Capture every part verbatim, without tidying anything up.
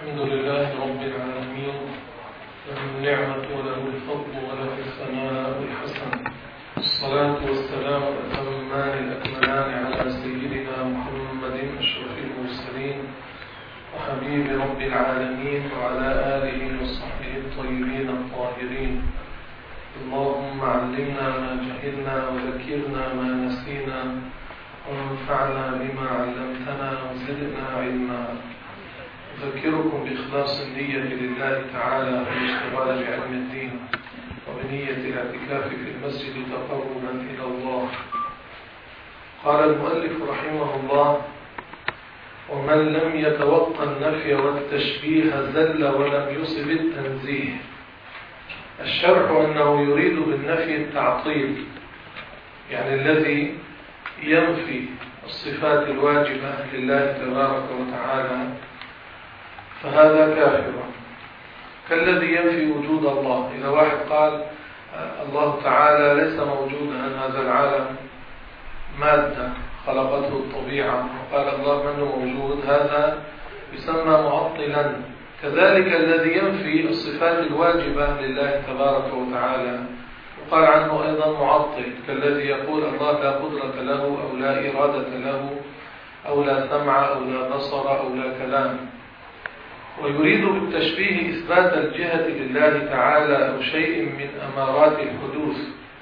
الحمد لله رب العالمين، له النعمة وله الفضل وله الثناء الحسن، الصلاة والسلام الأتمان الأكملان على سيدنا محمد أشرف المرسلين وحبيب رب العالمين وعلى آله وصحبه الطيبين الطاهرين. اللهم علمنا ما جهلنا وذكرنا ما نسينا وانفعنا بما علمتنا وزدنا علما. أذكركم بإخلاص النية لله تعالى والاشتغال بعلم الدين وبنية الاعتكاف في المسجد تقربا إلى الله. قال المؤلف رحمه الله: ومن لم يتوقع النفي والتشبيه زل ولم يصب التنزيه. الشرح أنه يريد بالنفي التعطيل، يعني الذي ينفي الصفات الواجبة لله تبارك وتعالى، فهذا كافر، كالذي ينفي وجود الله. إذا واحد قال الله تعالى ليس موجودا، هذا العالم مادة خلقته الطبيعة، وقال الله منه موجود، هذا يسمى معطلا. كذلك الذي ينفي الصفات الواجبة لله تبارك وتعالى وقال عنه أيضا معطل، كالذي يقول الله لا قدرة له أو لا إرادة له أو لا سمع أو لا بصر أو لا كلام. ويريد بالتشبيه إثبات الجهة لله تعالى أو شيء من أمارات الحدوث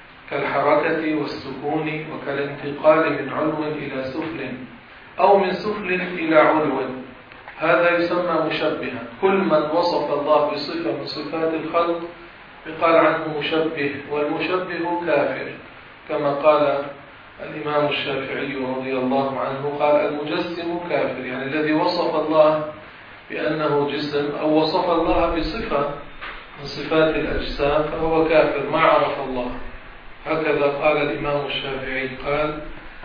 كالحركة والسكون وكالانتقال من علو إلى سفل أو من سفل إلى علو، هذا يسمى مشبها. كل من وصف الله بصفة من صفات الخلق يقال عنه مشبه، والمشبه كافر، كما قال الإمام الشافعي رضي الله عنه، قال المجسم كافر، يعني الذي وصف الله بأنه جسم أو وصف الله بصفة من صفات الأجسام فهو كافر، ما عرف الله. هكذا قال الإمام الشافعي، قال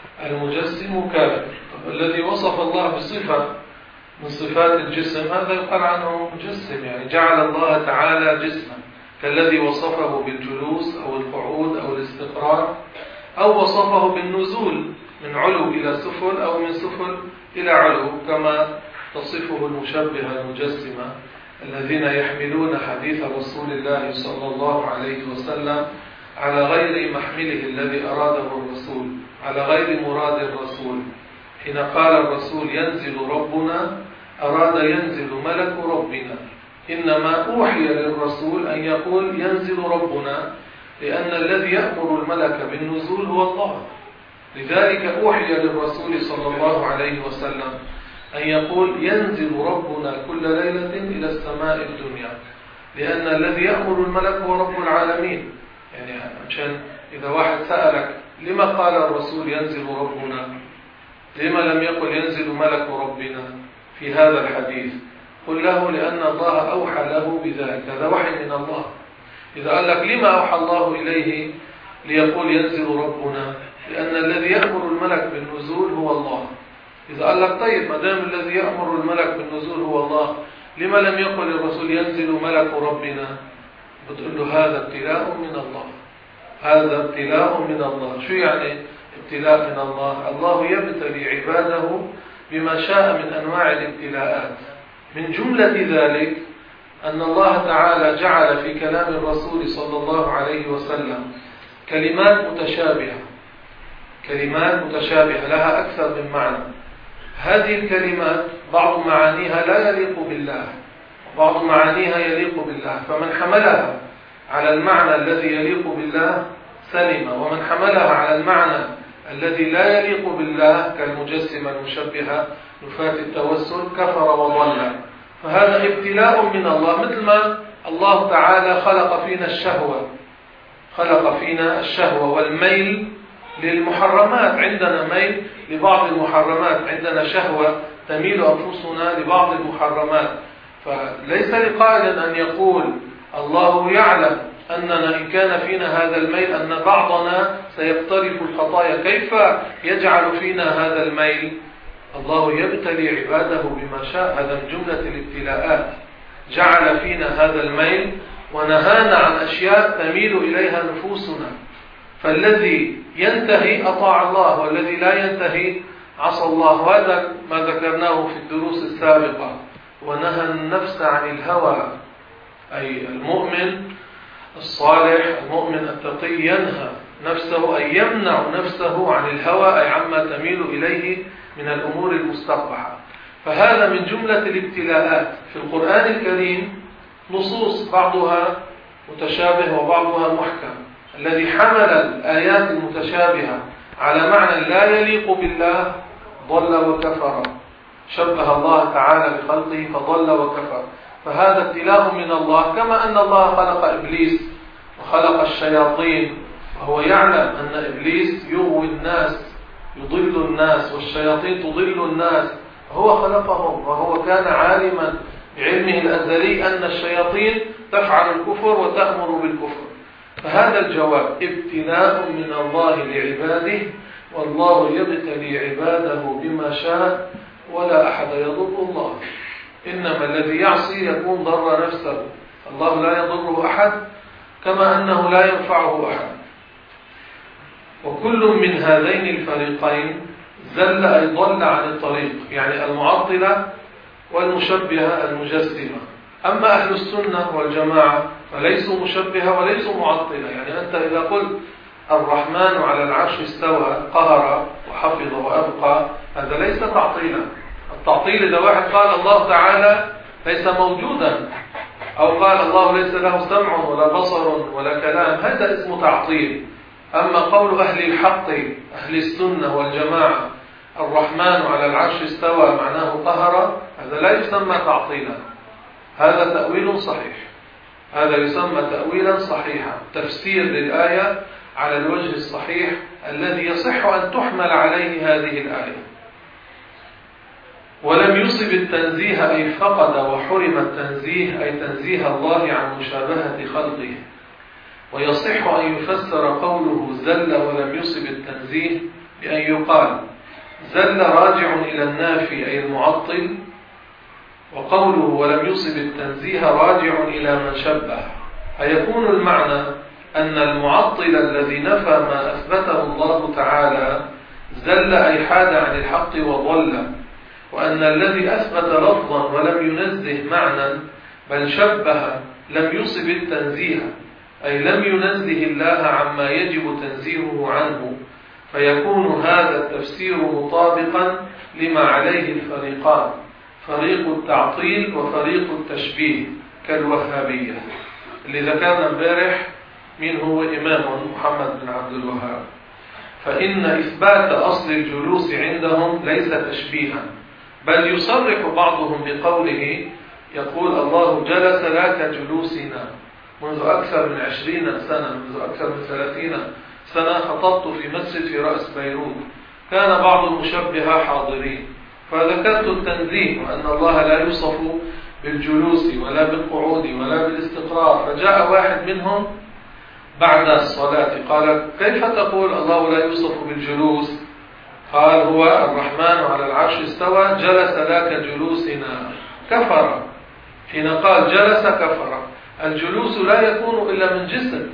المجسم كافر. الذي وصف الله بصفة من صفات الجسم هذا يقال عنه مجسم، يعني جعل الله تعالى جسما، كالذي وصفه بالجلوس أو القعود أو الاستقرار، أو وصفه بالنزول من علو إلى سفل أو من سفل إلى علو، كما تصفه المشبهة المجسمة الذين يحملون حديث رسول الله صلى الله عليه وسلم على غير محمله الذي أراده الرسول، على غير مراد الرسول. حين قال الرسول ينزل ربنا أراد ينزل ملك ربنا، إنما أوحي للرسول أن يقول ينزل ربنا، لأن الذي يأمر الملك بالنزول هو الله. لذلك أوحي للرسول صلى الله عليه وسلم أن يقول ينزل ربنا كل ليلة إلى السماء الدنيا، لأن الذي يأمر الملك هو رب العالمين. يعني عشان إذا واحد سألك لما قال الرسول ينزل ربنا، لما لم يقل ينزل ملك ربنا في هذا الحديث، قل له لأن الله أوحى له بذلك، هذا وحي من الله. إذا قال لك لما أوحى الله إليه ليقول ينزل ربنا، لأن الذي يأمر الملك بالنزول هو الله. إذا قال لك طيب ما دام الذي يأمر الملك بالنزول هو الله، لما لم يقل الرسول ينزل ملك ربنا؟ بتقول له هذا ابتلاء من الله، هذا ابتلاء من الله. شو يعني ابتلاء من الله؟ الله يبتلي عباده بما شاء من أنواع الابتلاءات. من جملة ذلك أن الله تعالى جعل في كلام الرسول صلى الله عليه وسلم كلمات متشابهة، كلمات متشابهة لها أكثر من معنى. هذه الكلمات بعض معانيها لا يليق بالله، وبعض معانيها يليق بالله، فمن حملها على المعنى الذي يليق بالله سلم، ومن حملها على المعنى الذي لا يليق بالله كالمجسمة المشبهة نفاة التوسل كفر وضل. فهذا ابتلاء من الله، مثل ما الله تعالى خلق فينا الشهوة، خلق فينا الشهوة والميل للمحرمات، عندنا ميل لبعض المحرمات، عندنا شهوة تميل أنفسنا لبعض المحرمات. فليس لقائل أن يقول الله يعلم أننا إن كان فينا هذا الميل أن بعضنا سيقترف الخطايا، كيف يجعل فينا هذا الميل؟ الله يبتلي عباده بما شاء، هذا من جملة الابتلاءات. جعل فينا هذا الميل ونهانا عن أشياء تميل إليها نفوسنا، فالذي ينتهي أطاع الله والذي لا ينتهي عصى الله. وهذا ما ذكرناه في الدروس السابقة، ونهى النفس عن الهوى، أي المؤمن الصالح المؤمن التقي ينهى نفسه أي يمنع نفسه عن الهوى، أي عما تميل إليه من الأمور المستقبحة. فهذا من جملة الابتلاءات في القرآن الكريم، نصوص بعضها متشابه وبعضها محكم. الذي حمل الآيات المتشابهة على معنى لا يليق بالله ضل وكفر، شبه الله تعالى بخلقه فضل وكفر. فهذا ابتلاء من الله، كما أن الله خلق إبليس وخلق الشياطين، وهو يعلم أن إبليس يغوي الناس يضل الناس والشياطين تضل الناس، هو خلقهم وهو كان عالما بعلمه الأزلي أن الشياطين تفعل الكفر وتأمر بالكفر. فهذا الجواب ابتلاء من الله لعباده، والله يبتلي عباده بما شاء ولا أحد يضر الله. إنما الذي يعصي يكون ضر نفسه، الله لا يضره أحد كما أنه لا ينفعه أحد. وكل من هذين الفريقين زل أي ضل عن الطريق، يعني المعطلة والمشبهة المجسمة. أما أهل السنة والجماعة فليسوا مشبهة وليسوا معطلة. يعني أنت إذا قلت الرحمن على العرش استوى قهر وحفظ وأبقى، هذا ليس تعطيلا. التعطيل إذا واحد قال الله تعالى ليس موجودا، أو قال الله ليس له سمع ولا بصر ولا كلام، هذا اسمه تعطيل. أما قول أهل الحق أهل السنة والجماعة الرحمن على العرش استوى معناه قهر، هذا لا يسمى تعطيلا، هذا تأويل صحيح، هذا يسمى تأويلا صحيحا، تفسير للآية على الوجه الصحيح الذي يصح أن تحمل عليه هذه الآية. ولم يصب التنزيه أي فقد وحرم التنزيه أي تنزيه الله عن مشابهة خلقه. ويصح أن يفسر قوله زل ولم يصب التنزيه بأن يقال زل راجع إلى النافي أي المعطل، وقوله ولم يصب التنزيه راجع إلى من شبه. فيكون المعنى أن المعطل الذي نفى ما أثبته الله تعالى زل أي حاد عن الحق وضل، وأن الذي أثبت لفظا ولم ينزه معنى بل شبه لم يصب التنزيه أي لم ينزه الله عما يجب تنزيهه عنه. فيكون هذا التفسير مطابقا لما عليه الفريقان، فريق التعطيل وفريق التشبيه كالوهابية اللي ذكرنا امبارح من هو إمام محمد بن عبد الوهاب. فإن إثبات أصل الجلوس عندهم ليس تشبيها، بل يصرح بعضهم بقوله يقول الله جلس لا كجلوسنا. منذ أكثر من عشرين سنة منذ أكثر من ثلاثين سنة خطبت في مسجد في رأس بيروت، كان بعض المشبهة حاضرين، فذكرت التنزيه وأن الله لا يوصف بالجلوس ولا بالقعود ولا بالاستقرار. فجاء واحد منهم بعد الصلاة قال كيف تقول الله لا يوصف بالجلوس؟ قال هو الرحمن على العرش استوى جلس لا كجلوسنا، كفر. حين قال جلس كفر. الجلوس لا يكون إلا من جسم،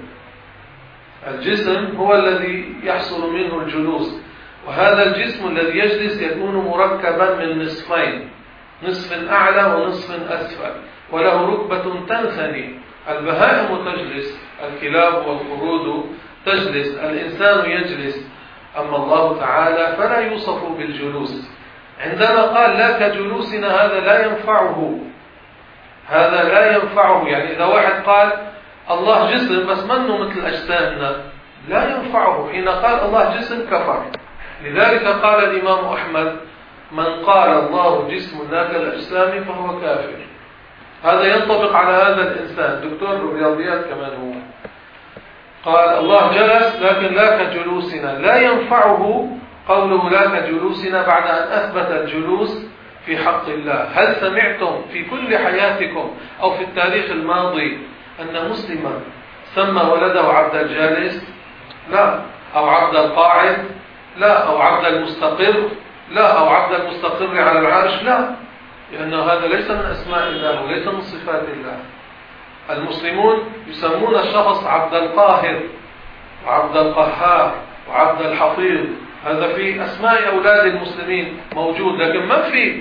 الجسم هو الذي يحصل منه الجلوس، وهذا الجسم الذي يجلس يكون مركبا من نصفين، نصف أعلى ونصف أسفل، وله ركبة تنثني. البهائم تجلس، الكلاب والقرود تجلس، الإنسان يجلس، أما الله تعالى فلا يوصف بالجلوس. عندما قال لا كجلوسنا هذا لا ينفعه، هذا لا ينفعه. يعني إذا واحد قال الله جسم بس منه مثل أجسامنا لا ينفعه، حين قال الله جسم كفر. لذلك قال الإمام أحمد من قال الله جسم لا كالأجسام فهو كافر. هذا ينطبق على هذا الإنسان، دكتور الرياضيات كمان هو قال الله جلس لكن لا كجلوسنا، لا ينفعه قوله لا كجلوسنا بعد أن أثبت الجلوس في حق الله. هل سمعتم في كل حياتكم أو في التاريخ الماضي أن مسلما سمى ولده عبد الجالس؟ لا. أو عبد القاعد؟ لا. أو عبد المستقر؟ لا. أو عبد المستقر على العرش؟ لا، لأنه هذا ليس من أسماء الله وليس من صفات الله. المسلمون يسمون الشخص عبد القاهر وعبد القهار وعبد الحفيظ، هذا في أسماء أولاد المسلمين موجود، لكن ما في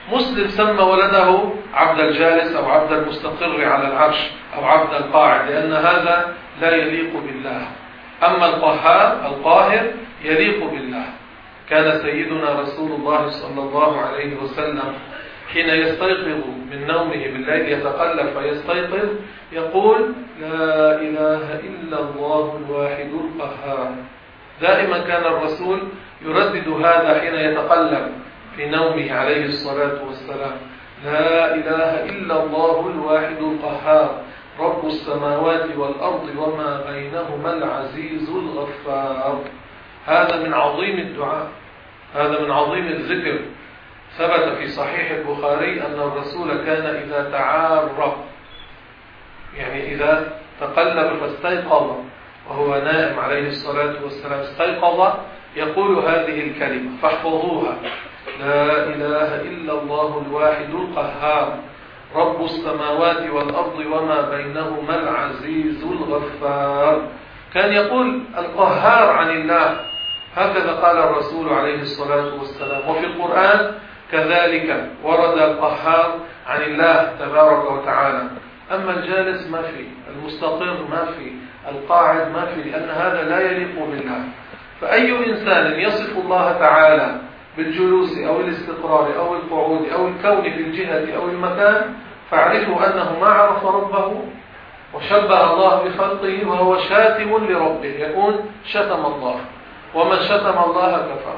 مسلم سمى ولده عبد الجالس أو عبد المستقر على العرش أو عبد القاعد، لأن هذا لا يليق بالله. أما القهار القاهر يليق بالله. كان سيدنا رسول الله صلى الله عليه وسلم حين يستيقظ من نومه بالليل يتقلب فيستيقظ يقول: لا إله إلا الله الواحد القهار. دائما كان الرسول يردد هذا حين يتقلب في نومه عليه الصلاة والسلام: لا إله إلا الله الواحد القهار رب السماوات والأرض وما بينهما العزيز الغفار. هذا من عظيم الدعاء، هذا من عظيم الذكر. ثبت في صحيح البخاري أن الرسول كان إذا تعار، يعني إذا تقلب فاستيقظ وهو نائم عليه الصلاة والسلام، استيقظ يقول هذه الكلمة، فاحفظوها: لا إله إلا الله الواحد القهار رب السماوات والأرض وما بينهما العزيز الغفار. كان يقول القهار عن الله، هكذا قال الرسول عليه الصلاة والسلام. وفي القرآن كذلك ورد القهار عن الله تبارك وتعالى. أما الجالس ما في، المستقر ما في، القاعد ما في، لأن هذا لا يليق بالله. فأي إنسان يصف الله تعالى بالجلوس أو الاستقرار أو القعود أو الكون في الجهة أو المكان، فاعرفوا أنه ما عرف ربه وشبه الله بخلقه وهو شاتم لربه، يكون شتم الله، ومن شتم الله كفر.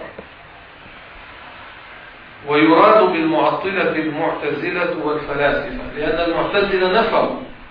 ويراد بالمعطلة المعتزلة والفلاسفة، لأن المعتزلة نفوا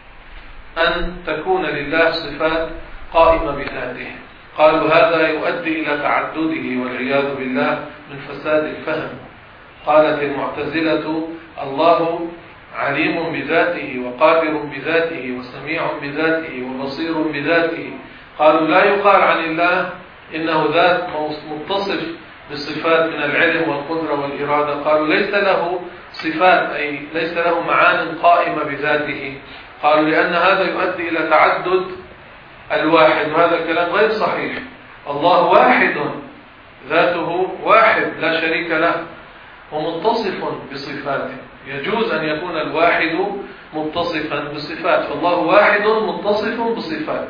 أن تكون لله صفات قائمة بذاته، قالوا هذا يؤدي إلى تعدده والعياذ بالله من فساد الفهم. قالت المعتزلة: الله عليم بذاته وقادر بذاته وسميع بذاته وبصير بذاته. قالوا لا يقال عن الله إنه ذات متصف بصفات من العلم والقدرة والإرادة. قالوا ليس له صفات، أي ليس له معان قائمة بذاته. قالوا لأن هذا يؤدي إلى تعدد الواحد، وهذا الكلام غير صحيح. الله واحد، ذاته واحد لا شريك له ومتصف بصفاته. يجوز أن يكون الواحد متصفا بصفات، فالله واحد متصف بصفات.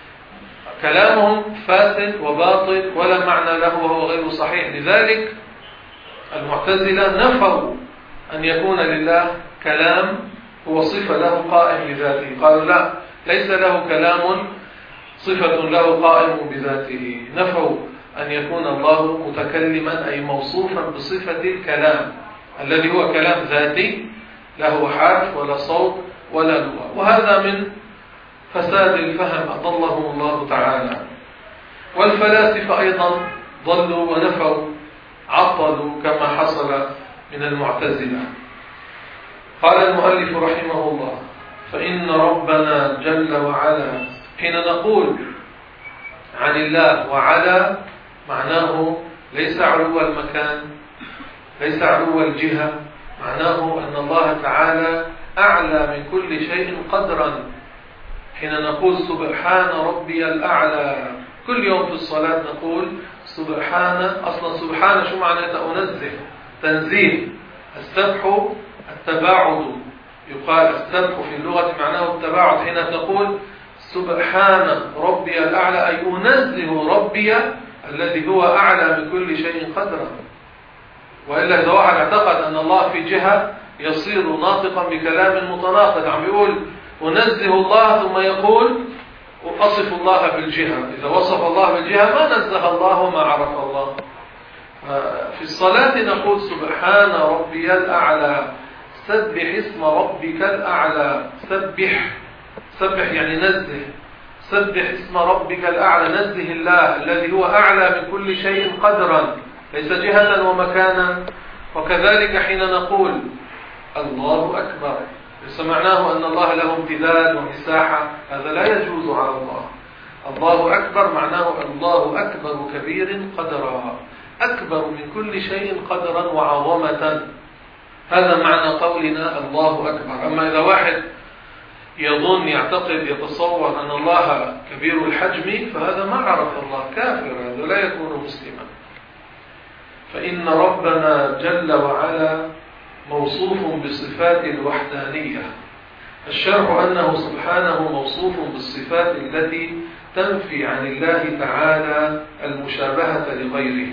كلامهم فاسد وباطل ولا معنى له وهو غير صحيح. لذلك المعتزلة نفوا أن يكون لله كلام هو صفة له قائم بذاته. قالوا لا، ليس له كلام صفة له قائم بذاته. نفوا أن يكون الله متكلما، أي موصوفا بصفة الكلام الذي هو كلام ذاتي، له حرف ولا صوت ولا لغة. وهذا من فساد الفهم أضلهم الله تعالى. والفلاسفة أيضا ضلوا ونفوا، عطلوا كما حصل من المعتزلة. قال المؤلف رحمه الله: فإن ربنا جل وعلا، حين نقول عن الله وعلا معناه ليس علو المكان، ليس علو الجهة، معناه أن الله تعالى أعلى من كل شيء قدرا. حين نقول سبحان ربي الأعلى، كل يوم في الصلاة نقول سبحان. أصلا سبحان شو معنى؟ أنزه، تنزيه. السبح التباعد، يقال السبح في اللغة معناه التباعد. حين تقول سبحان ربي الأعلى أي أنزه ربي الذي هو أعلى من كل شيء قدرا. وإلا إذا واحد اعتقد أن الله في جهة يصير ناطقا بكلام متناقض، عم يقول أنزه الله ثم يقول أصف الله بالجهة. إذا وصف الله بالجهة ما نزه الله وما عرف الله. في الصلاة نقول سبحان ربي الأعلى، سبح اسم ربك الأعلى. سبح، سبح يعني نزه، سبح اسم ربك الأعلى، نزه الله الذي هو أعلى من كل شيء قدرا، ليس جهة ومكانا. وكذلك حين نقول الله أكبر، ليس معناه أن الله له امتداد ومساحة، هذا لا يجوز على الله. الله أكبر معناه الله أكبر كبير قدرا، أكبر من كل شيء قدرا وعظمة. هذا معنى قولنا الله أكبر. أما إذا واحد يظن يعتقد يتصور أن الله كبير الحجم فهذا ما عرف الله، كافر، هذا لا يكون مسلما. فإن ربنا جل وعلا موصوف بصفات الوحدانية. الشرح أنه سبحانه موصوف بالصفات التي تنفي عن الله تعالى المشابهة لغيره.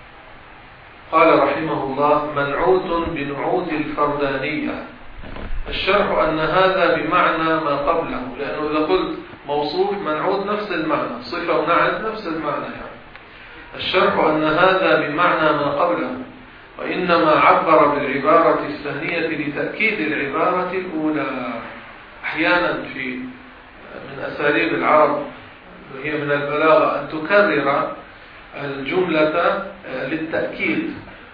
قال رحمه الله: منعوت بنعوت الفردانية. الشرح أن هذا بمعنى ما قبله، لأنه إذا قلت موصوف منعوت نفس المعنى، صفة ونعت نفس المعنى يعني. الشرح أن هذا بمعنى ما قبله، وإنما عبر بالعبارة الثانية لتأكيد العبارة الأولى. أحيانا في من أساليب العرب وهي من البلاغة أن تكرر الجملة للتأكيد،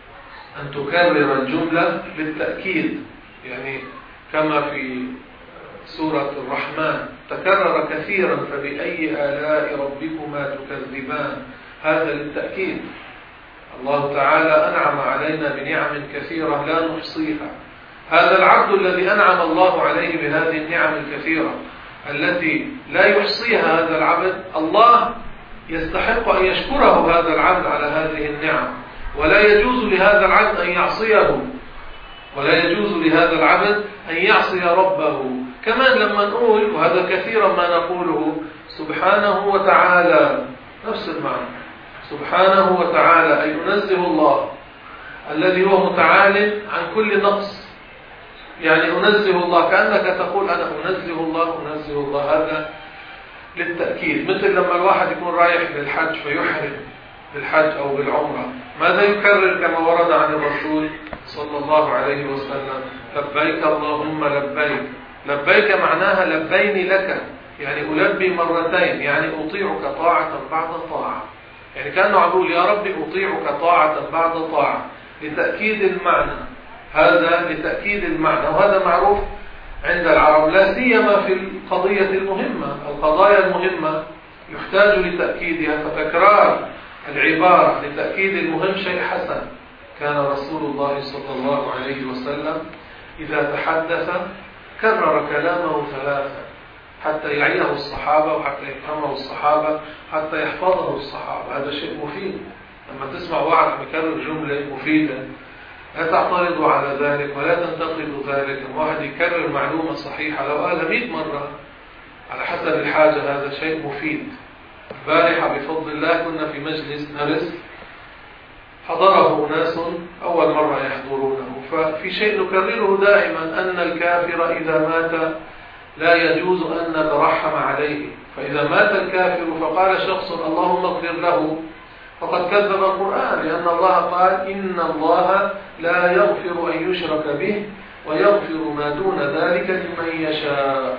أن تكرر الجملة للتأكيد، يعني كما في سورة الرحمن تكرر كثيرا: فبأي آلاء ربكما تكذبان. هذا للتأكيد. الله تعالى أنعم علينا بنعم كثيرة لا نحصيها. هذا العبد الذي أنعم الله عليه بهذه النعم الكثيرة التي لا يحصيها هذا العبد، الله يستحق أن يشكره هذا العبد على هذه النعم، ولا يجوز لهذا العبد أن يعصيه، ولا يجوز لهذا العبد أن يعصي ربه. كمان لما نقول، وهذا كثيرا ما نقوله، سبحانه وتعالى، نفس المعنى، سبحانه وتعالى، أي ينزه الله الذي هو متعال عن كل نقص. يعني أنزه الله، كأنك تقول أنا أنزه الله أنزه الله. هذا للتأكيد. مثل لما الواحد يكون رايح للحج فيحرم بالحج أو بالعمرة، ماذا يكرر كما ورد عن الرسول صلى الله عليه وسلم؟ لبيك اللهم لبيك. لبيك معناها لبيني لك، يعني ألبي مرتين، يعني أطيعك طاعة بعد طاعة. يعني كأنه عقول يا ربي أطيعك طاعة بعد طاعة، لتأكيد المعنى. هذا لتأكيد المعنى، وهذا معروف عند العرب، لا سيما في القضية المهمة. القضايا المهمة يحتاج لتأكيدها، فتكرار العبارة لتأكيد المهم شيء حسن. كان رسول الله صلى الله عليه وسلم إذا تحدث كرر كلامه ثلاثا حتى يعيه الصحابة وحتى يفهمه الصحابة حتى يحفظه الصحابة. هذا شيء مفيد. لما تسمع واحد يكرر جملة مفيدة لا تعترضوا على ذلك ولا تنتقدوا ذلك. واحد يكرر معلومة صحيحة لو قالها مئة مرة على حسب الحاجة، هذا شيء مفيد. البارحة بفضل الله كنا في مجلس درس حضره أناس أول مرة يحضرونه، ففي شيء نكرره دائما، أن الكافر إذا مات لا يجوز أن نترحم عليه. فإذا مات الكافر فقال شخص اللهم اغفر له، فقد كذب القرآن، لأن الله قال إن الله لا يغفر أن يشرك به ويغفر ما دون ذلك لمن يشاء.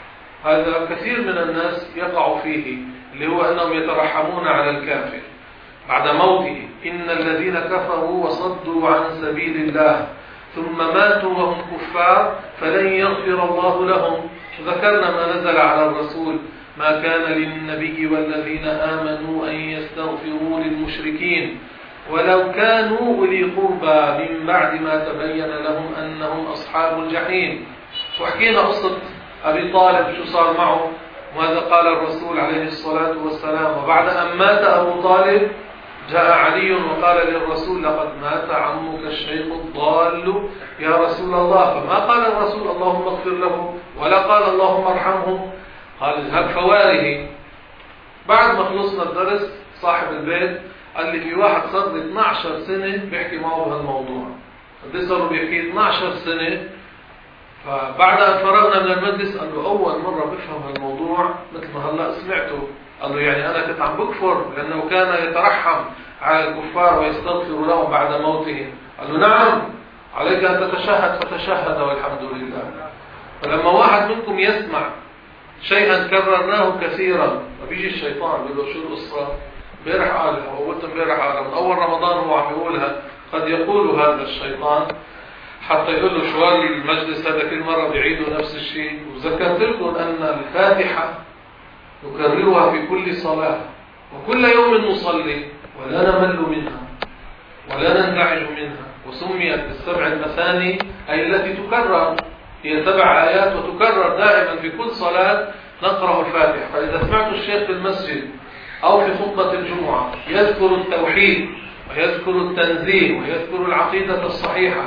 هذا كثير من الناس يقع فيه، اللي هو أنهم يترحمون على الكافر بعد موته. إن الذين كفروا وصدوا عن سبيل الله ثم ماتوا وهم كفار فلن يغفر الله لهم. ذكرنا ما نزل على الرسول: ما كان للنبي والذين آمنوا أن يستغفروا للمشركين ولو كانوا أولي قربى من بعد ما تبين لهم أنهم أصحاب الجحيم. وحكينا قصة أبي طالب شو صار معه، وهذا قال الرسول عليه الصلاة والسلام. وبعد أن مات أبو طالب جاء علي وقال للرسول: لقد مات عمك الشيخ الضال يا رسول الله. فما قال الرسول اللهم اغفر له ولا قال اللهم ارحمه، قال اذهب فواره. بعد ما خلصنا الدرس صاحب البيت قال لي في واحد صار لي اثني عشر سنة بيحكي معه بهالموضوع. قد صار بيحكي اثني عشر سنة. فبعد أن فرغنا من المجلس قال له أول مرة بفهم هالموضوع مثل ما هلأ سمعته. قال له يعني أنا كنت عم بكفر لأنه كان يترحم على الكفار ويستغفر لهم بعد موتهم. قال له نعم، عليك أن تتشهد فتشهد والحمد لله. فلما واحد منكم يسمع شيئا كررناه كثيرا فبيجي الشيطان بيقول له شو القصة؟ امبارح قالها وقلت امبارح قالها من أول رمضان هو عم بيقولها. قد يقول هذا الشيطان حتى يقول له شو المجلس هذا كل مرة بيعيدوا نفس الشيء. وذكرت لكم أن الفاتحة نكررها في كل صلاة وكل يوم نصلي ولا نمل منها ولا ننزعج منها. وسميت بالسبع المثاني أي التي تكرر، هي سبع آيات وتكرر دائما في كل صلاة نقرأ الفاتحة. فإذا سمعت الشيخ في المسجد أو في خطبة الجمعة يذكر التوحيد ويذكر التنزيه ويذكر العقيدة الصحيحة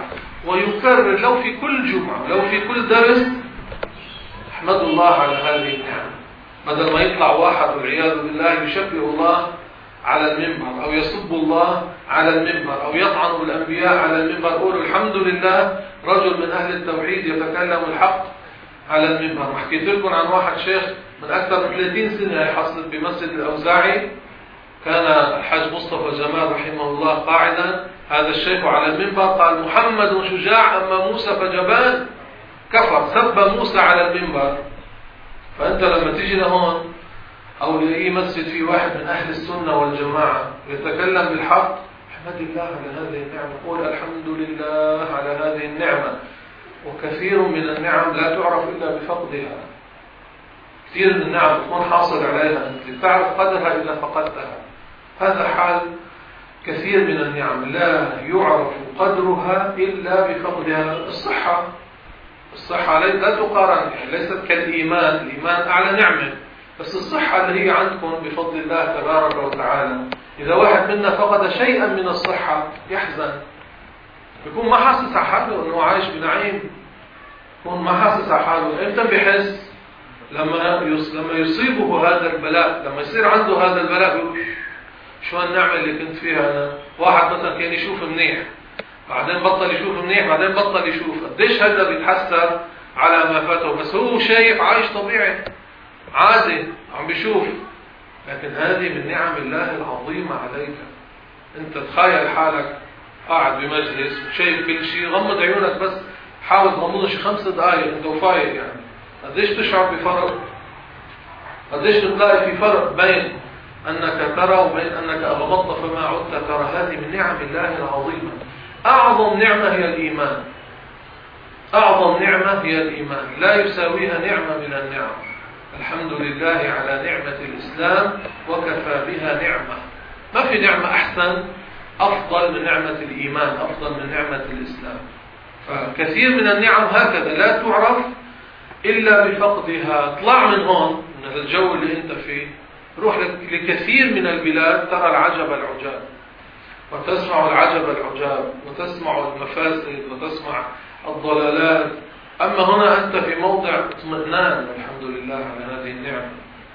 ويكرر لو في كل جمعة، لو في كل درس، احمد الله على هذه النعمة. بدل ما يطلع واحد والعياذ بالله يشبه الله على المنبر أو يسب الله على المنبر أو يطعن بالأنبياء على المنبر، قولوا الحمد لله رجل من أهل التوحيد يتكلم الحق على المنبر. حكيت لكم عن واحد شيخ من أكثر من ثلاثين سنة يحصل بمسجد الأوزاعي، كان الحاج مصطفى جمال رحمه الله قاعدا، هذا الشيخ على المنبر قال محمد شجاع أما موسى فجبان، كفر، سب موسى على المنبر. فأنت لما تيجي لهون أو لأي مسجد في واحد من أهل السنة والجماعة يتكلم بالحق، احمد الله على هذه النعمة، قول الحمد لله على هذه النعمة. وكثير من النعم لا تعرف إلا بفقدها. كثير من النعم تكون حاصل عليها أنت، تعرف قدرها إلا فقدتها. هذا حال كثير من النعم، لا يعرف قدرها إلا بفقدها. الصحة، الصحة لا تقارن، يعني ليست كالإيمان، الإيمان أعلى نعمة، بس الصحة اللي هي عندكم بفضل الله تبارك وتعالى. إذا واحد منا فقد شيئا من الصحة يحزن، يكون ما حاسس على حاله أنه عايش بنعيم، يكون ما حاسس على حاله. إمتى بيحس؟ لما لما يصيبه هذا البلاء، لما يصير عنده هذا البلاء يقول شو النعمة اللي كنت فيها أنا. واحد مثلا كان يشوف منيح، بعدين بطل يشوف منيح، بعدين بطل يشوف، قديش هذا بيتحسر على ما فاته، بس هو شايف عايش طبيعي عادي عم بيشوف. لكن هذه من نعم الله العظيمة عليك. انت تخيل حالك قاعد بمجلس وشايف كل شيء، غمض عيونك بس، حاول تغمضه شي خمس دقائق انت وفايق، يعني قديش تشعر بفرق، قديش تلاقي في فرق بين انك ترى وبين انك اغمضت فما عدت ترى. هذه من نعم الله العظيمة. اعظم نعمة هي الايمان، اعظم نعمة هي الايمان، لا يساويها نعمة من النعم. الحمد لله على نعمة الإسلام وكفى بها نعمة. ما في نعمة أحسن أفضل من نعمة الإيمان، أفضل من نعمة الإسلام. فكثير من النعم هكذا لا تعرف إلا بفقدها. اطلع من هون، من الجو اللي أنت فيه، روح لكثير من البلاد ترى العجب العجاب، وتسمع العجب العجاب، وتسمع المفاسد، وتسمع الضلالات. أما هنا أنت في موضع اطمئنان، الحمد لله على هذه النعمة.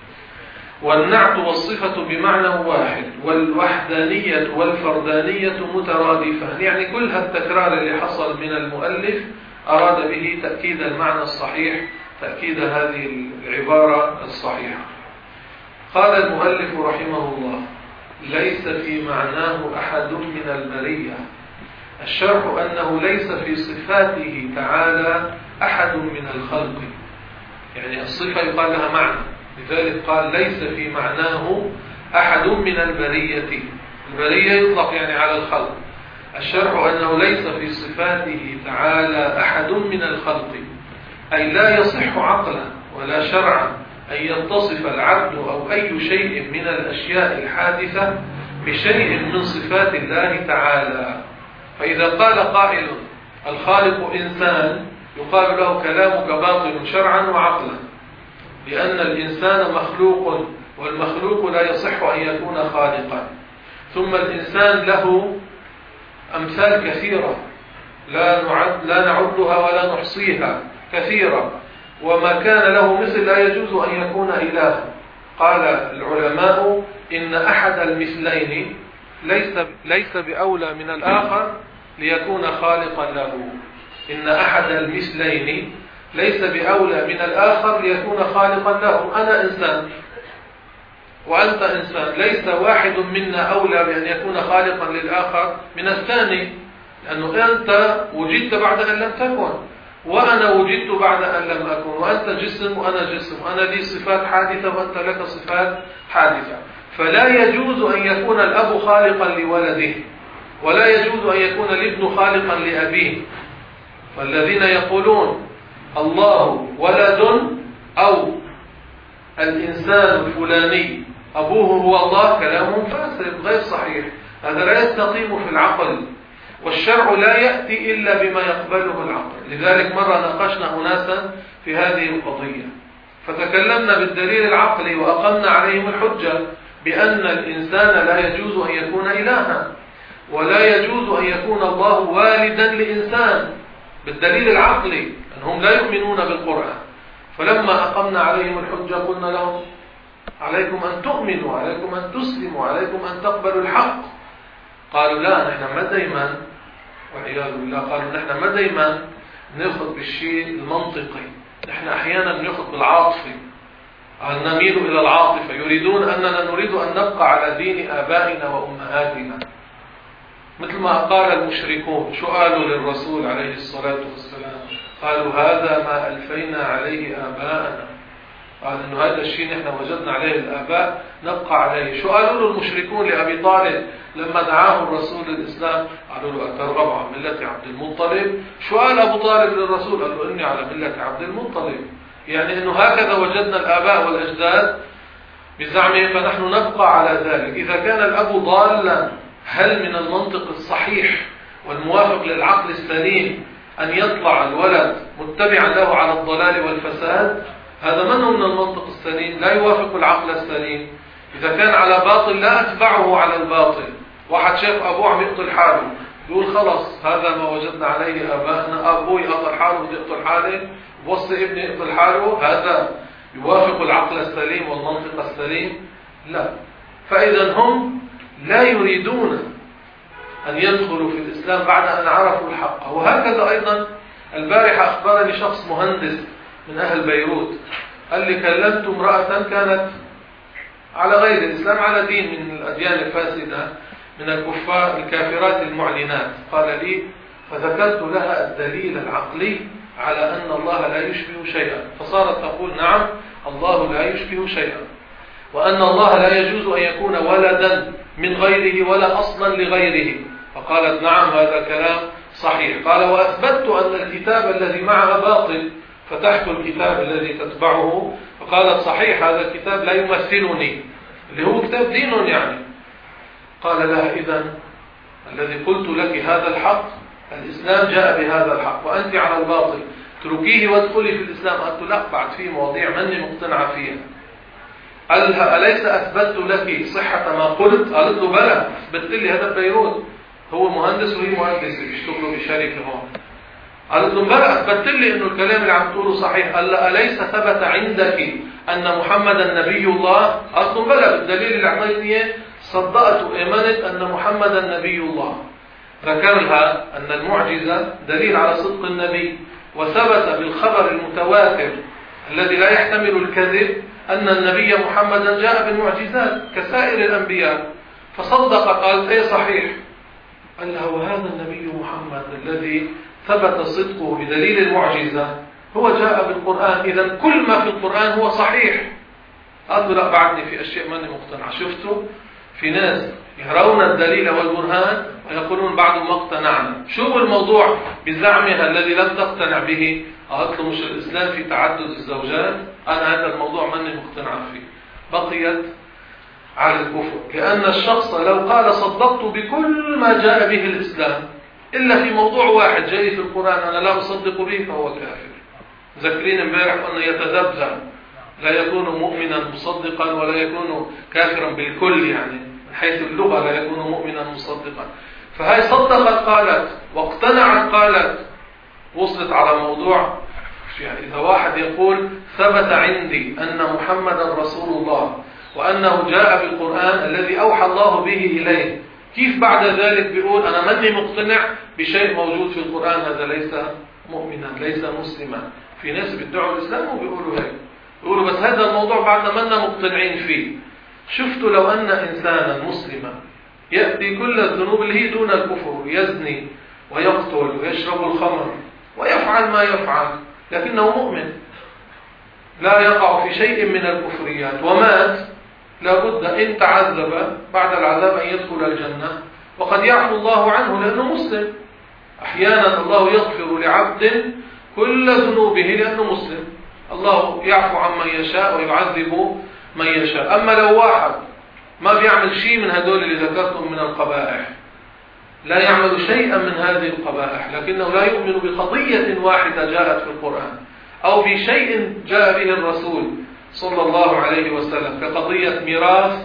والنعت والصفة بمعنى واحد، والوحدانية والفردانية مترادفان. يعني كل هالتكرار اللي حصل من المؤلف أراد به تأكيد المعنى الصحيح، تأكيد هذه العبارة الصحيحة. قال المؤلف رحمه الله: ليس في معناه أحد من البرية. الشرح أنه ليس في صفاته تعالى أحد من الخلق، يعني الصفة يقال لها معنى، لذلك قال ليس في معناه أحد من البرية. البرية يطلق يعني على الخلق. الشرح أنه ليس في صفاته تعالى أحد من الخلق، أي لا يصح عقلا ولا شرعا أن يتصف العبد أو أي شيء من الأشياء الحادثة بشيء من صفات الله تعالى. فإذا قال قائل الخالق إنسان، يقال له كلامك باطل شرعا وعقلا، لأن الإنسان مخلوق، والمخلوق لا يصح أن يكون خالقا. ثم الإنسان له أمثال كثيرة لا نعد لا نعدها ولا نحصيها، كثيرة، وما كان له مثل لا يجوز أن يكون إلها. قال العلماء إن أحد المثلين ليس ليس بأولى من الآخر ليكون خالقا له. إن أحد المثلين ليس بأولى من الآخر ليكون خالقا له. أنا إنسان وأنت إنسان، ليس واحد منا أولى بأن يكون خالقا للآخر من الثاني، لأنه أنت وجدت بعد أن لم تكن، وأنا وجدت بعد أن لم أكن، وأنت جسم وأنا جسم، وأنا لي صفات حادثة وأنت لك صفات حادثة. فلا يجوز أن يكون الأب خالقا لولده، ولا يجوز أن يكون الابن خالقا لأبيه. فالذين يقولون الله ولد أو الإنسان الفلاني أبوه هو الله، كلام فاسد غير صحيح، هذا لا يستقيم في العقل، والشرع لا يأتي إلا بما يقبله العقل. لذلك مرة ناقشنا أناسا في هذه القضية، فتكلمنا بالدليل العقلي وأقمنا عليهم الحجة بأن الإنسان لا يجوز أن يكون إلها، ولا يجوز أن يكون الله والدا لإنسان، بالدليل العقلي أنهم لا يؤمنون بالقرآن. فلما أقمنا عليهم الحجة قلنا لهم عليكم أن تؤمنوا، عليكم أن تسلموا، عليكم أن تقبلوا الحق. قالوا لا، نحن ما دايما، والعياذ بالله، قالوا نحن ما دايما نأخذ بالشيء المنطقي، نحن أحيانا نأخذ بالعاطفي، نميل إلى العاطفة. يريدون أننا نريد أن نبقى على دين آبائنا وأمهاتنا، مثل ما قال المشركون. شو قالوا للرسول عليه الصلاة والسلام؟ قالوا هذا ما ألفينا عليه آباءنا. قال إنه هذا الشيء نحن وجدنا عليه الآباء نبقى عليه. شو قالوا له المشركون لأبي طالب لما دعاه الرسول للإسلام؟ قالوا له أترغب عن ملة عبد المطلب؟ شو قال أبو طالب للرسول؟ قال له إني على ملة عبد المطلب. يعني إنه هكذا وجدنا الآباء والأجداد بزعمهم فنحن نبقى على ذلك. إذا كان الأب ضالا، هل من المنطق الصحيح والموافق للعقل السليم أن يطلع الولد متبعا له على الضلال والفساد؟ هذا منه من المنطق السليم، لا يوافق العقل السليم. إذا كان على باطل لا أتبعه على الباطل. واحد شاف أبوه عم يقتل حاله، يقول خلص هذا ما وجدنا عليه آبائنا، أبوي يقتل حاله بدي يقتل حالي، وصي ابني يقتل حاله. هذا يوافق العقل السليم والمنطق السليم؟ لا. فإذا هم لا يريدون أن يدخلوا في الإسلام بعد أن عرفوا الحق. وهكذا أيضا البارحة أخبرني شخص مهندس من أهل بيروت، قال لي كلمت امرأة كانت على غير الإسلام، على دين من الأديان الفاسدة، من الكفار الكافرات المعلنات. قال لي فذكرت لها الدليل العقلي على أن الله لا يشبه شيئا، فصارت تقول نعم الله لا يشبه شيئا، وأن الله لا يجوز أن يكون ولدا من غيره ولا أصلا لغيره. فقالت نعم هذا كلام صحيح. قال وأثبتت أن الكتاب الذي معها باطل، فتحت الكتاب الذي تتبعه فقالت صحيح هذا الكتاب لا يمثلني، اللي هو كتاب دين يعني. قال لها إذن الذي قلت لك هذا الحق، الإسلام جاء بهذا الحق وأنت على الباطل، تركيه وادخلي في الإسلام. قلت لا، بعد في مواضيع مني مقتنعة فيها. قال لها أليس أثبتت لك صحة ما قلت؟ قالت له بلى، أثبت لي. هذا بيروت، هو مهندس وهي مهندسة بيشتغلوا بشركة هون. قالت له بلى، أثبت لي إنه الكلام اللي عم تقوله صحيح. قال لها أليس ثبت عندك أن محمدا نبي الله؟ قالت له بلى، بالدليل اللي أعطيتني صدقت وآمنت أن محمدا نبي الله. ذكر لها أن المعجزة دليل على صدق النبي، وثبت بالخبر المتواتر الذي لا يحتمل الكذب أن النبي محمدا جاء بالمعجزات كسائر الأنبياء. فصدق، قالت ايه صحيح. قال لها وهذا النبي محمد الذي ثبت صدقه بدليل المعجزة هو جاء بالقرآن، إذن كل ما في القرآن هو صحيح. قالت له لا، بعدني في أشياء ماني مقتنع. شفتوا في ناس يرون الدليل والبرهان ويقولون بعد ما اقتنعنا. شو الموضوع بزعمها الذي لم تقتنع به؟ قالت له مش الإسلام في تعدد الزوجات؟ أنا هذا الموضوع ماني مقتنع فيه. بقيت على الكفر، لأن الشخص لو قال صدقت بكل ما جاء به الإسلام إلا في موضوع واحد جاي في القرآن أنا لا أصدق به فهو كافر. ذكرين امبارح أنه يتذبذب، لا يكون مؤمنا مصدقا ولا يكون كافرا بالكل، يعني من حيث اللغة لا يكون مؤمنا مصدقا. فهي صدقت قالت واقتنعت قالت، وصلت على موضوع. يعني إذا واحد يقول ثبت عندي أن محمدا رسول الله وأنه جاء بالقرآن الذي أوحى الله به إليه، كيف بعد ذلك بيقول أنا ماني مقتنع بشيء موجود في القرآن؟ هذا ليس مؤمنا، ليس مسلما. في ناس بيدعوا الإسلام وبيقولوا هيك، يقولوا بس هذا الموضوع بعدنا منا مقتنعين فيه. شفتوا لو أن إنسانا مسلما يأتي كل الذنوب اللي هي دون الكفر، يزني ويقتل ويشرب الخمر ويفعل ما يفعل، لكنه مؤمن لا يقع في شيء من الكفريات ومات، لابد إن تعذب بعد العذاب أن يدخل الجنة، وقد يعفو الله عنه لأنه مسلم. أحيانا الله يغفر لعبد كل ذنوبه لأنه مسلم، الله يعفو عمن يشاء ويعذب من يشاء. أما لو واحد ما بيعمل شيء من هدول اللي ذكرتهم من القبائح، لا يعمل شيئا من هذه القبائح، لكنه لا يؤمن بقضية واحدة جاءت في القرآن أو بشيء جاء به الرسول صلى الله عليه وسلم، كقضية ميراث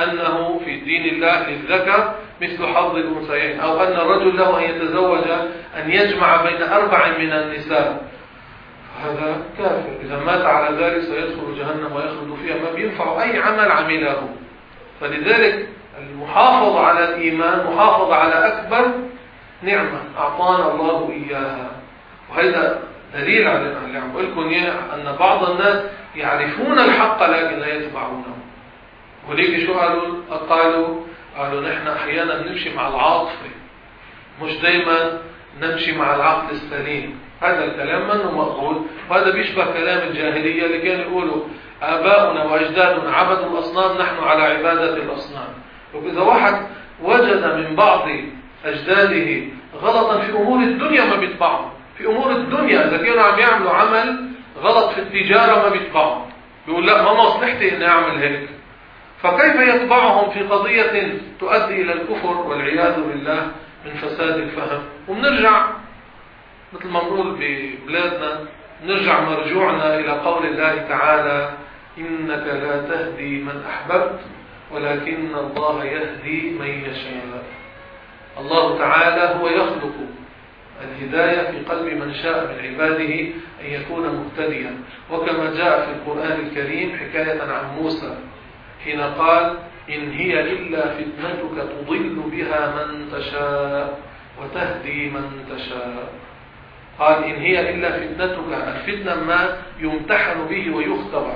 أنه في دين الله للذكر مثل حظ الأنثيين، أو أن الرجل له أن يتزوج أن يجمع بين أربع من النساء، هذا كافر. إذا مات على ذلك سيدخل جهنم ويخلد فيها، ما بينفع أي عمل عمله. فلذلك المحافظة على الإيمان محافظة على أكبر نعمة أعطانا الله إياها، وهذا دليل على اللي عم بقول لكم إياه، أن بعض الناس يعرفون الحق لكن لا يتبعونه. وليك شو قالوا؟ قالوا قالوا نحن أحيانا بنمشي مع العاطفة، مش دايما نمشي مع العقل السليم. هذا الكلام منه مقبول، وهذا بيشبه كلام الجاهلية اللي كانوا يقولوا آباؤنا وأجدادنا عبدوا الأصنام، نحن على عبادة الأصنام. وإذا واحد وجد من بعض أجداده غلطا في أمور الدنيا ما بيتبعه، في أمور الدنيا إذا كانوا عم يعملوا عمل غلط في التجارة ما بيتبعه، بيقول لا ما مصلحتي إني أعمل هيك. فكيف يتبعهم في قضية تؤدي إلى الكفر والعياذ بالله من فساد الفهم؟ وبنرجع مثل ما نقول ببلادنا، نرجع مرجوعنا إلى قول الله تعالى: إنك لا تهدي من أحببت ولكن الله يهدي من يشاء. الله تعالى هو يخلق الهداية في قلب من شاء من عباده أن يكون مهتديا. وكما جاء في القرآن الكريم حكاية عن موسى حين قال: إن هي إلا فتنتك تضل بها من تشاء وتهدي من تشاء. قال: إن هي إلا فتنتك، الفتنة ما يمتحن به ويختبر،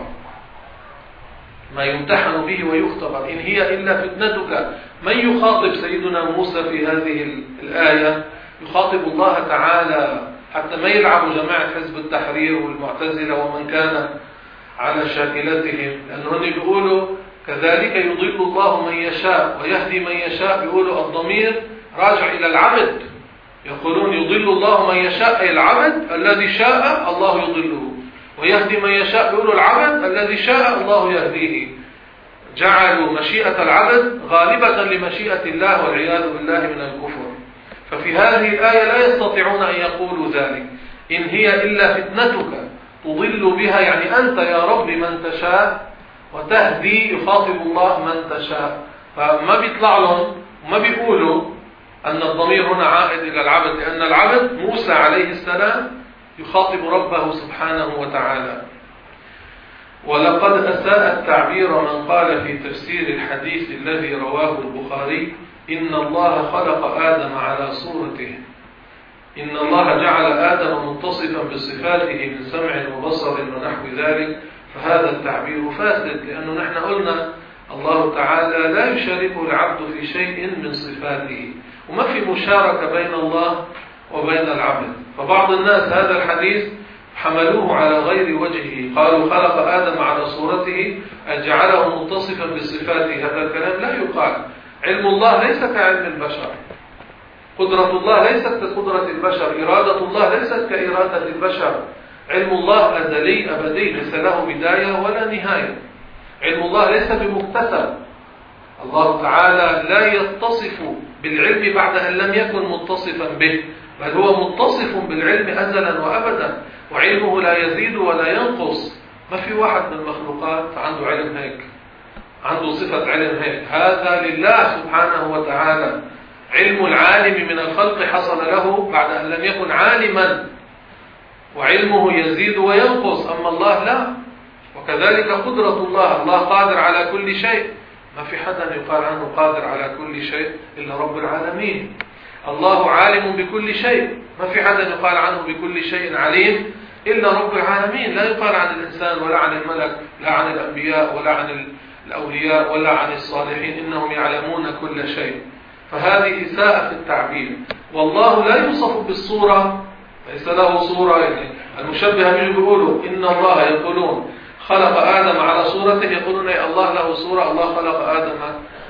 ما يمتحن به ويختبر. إن هي إلا فتنتك. من يخاطب سيدنا موسى في هذه الآية؟ يخاطب الله تعالى، حتى ما يلعبوا جماعة حزب التحرير والمعتزلة ومن كان على شاكلتهم، لأنهم بيقولوا كذلك يضل الله من يشاء ويهدي من يشاء. بيقولوا الضمير راجع إلى العبد، يقولون يضل الله من يشاء أي العبد الذي شاء الله يضله، ويهدي من يشاء بيقولوا العبد الذي شاء الله يهديه. جعلوا مشيئة العبد غالبة لمشيئة الله والعياذ بالله من الكفر. ففي هذه الآية لا يستطيعون أن يقولوا ذلك. إن هي إلا فتنتك تضل بها، يعني أنت يا رب من تشاء، وتهدي يخاطب الله من تشاء. فما بيطلع لهم وما بيقولوا أن الضمير هنا عائد إلى العبد، لأن العبد موسى عليه السلام يخاطب ربه سبحانه وتعالى. ولقد أساء التعبير من قال في تفسير الحديث الذي رواه البخاري: إن الله خلق آدم على صورته. إن الله جعل آدم متصفا بصفاته من سمع وبصر ونحو ذلك. فهذا التعبير فاسد، لأنه نحن قلنا الله تعالى لا يشاركه العبد في شيء من صفاته، وما في مشاركة بين الله وبين العبد. فبعض الناس هذا الحديث حملوه على غير وجهه، قالوا خلق آدم على صورته أجعله متصفا بصفاته. هذا الكلام لا يقال. علم الله ليس كعلم البشر، قدرة الله ليست كقدرة البشر، إرادة الله ليست كإرادة البشر. علم الله أزلي أبدي، ليس له بداية ولا نهاية. علم الله ليس بمكتسب. الله تعالى لا يتصف بالعلم بعد أن لم يكن متصفا به، بل هو متصف بالعلم أزلا وأبدا، وعلمه لا يزيد ولا ينقص. ما في واحد من المخلوقات عنده علم هيك، عنده صفة علم هيك. هذا لله سبحانه وتعالى. علم العالم من الخلق حصل له بعد أن لم يكن عالما، وعلمه يزيد وينقص. أما الله لا. وكذلك قدرة الله، الله قادر على كل شيء، ما في حدا يقال عنه قادر على كل شيء إلا رب العالمين. الله عالم بكل شيء، ما في حدا يقال عنه بكل شيء عليم إلا رب العالمين. لا يقال عن الإنسان ولا عن الملك، لا عن الأنبياء ولا عن الأولياء ولا عن الصالحين، إنهم يعلمون كل شيء. فهذه إساءة في التعبير. والله لا يوصف بالصورة، ليس له صورة. يعني المشبهة بيقولوا إن الله، يقولون خلق آدم على صورته، يقولون يا الله له صورة، الله خلق آدم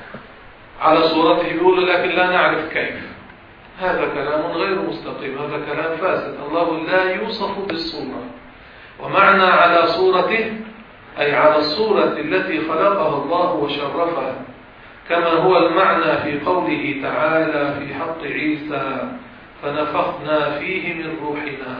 على صورته، يقولوا لكن لا نعرف كيف. هذا كلام غير مستقيم، هذا كلام فاسد. الله لا يوصف بالصورة. ومعنى على صورته أي على الصورة التي خلقها الله وشرفها، كما هو المعنى في قوله تعالى في حق عيسى: فنفخنا فيه من روحنا.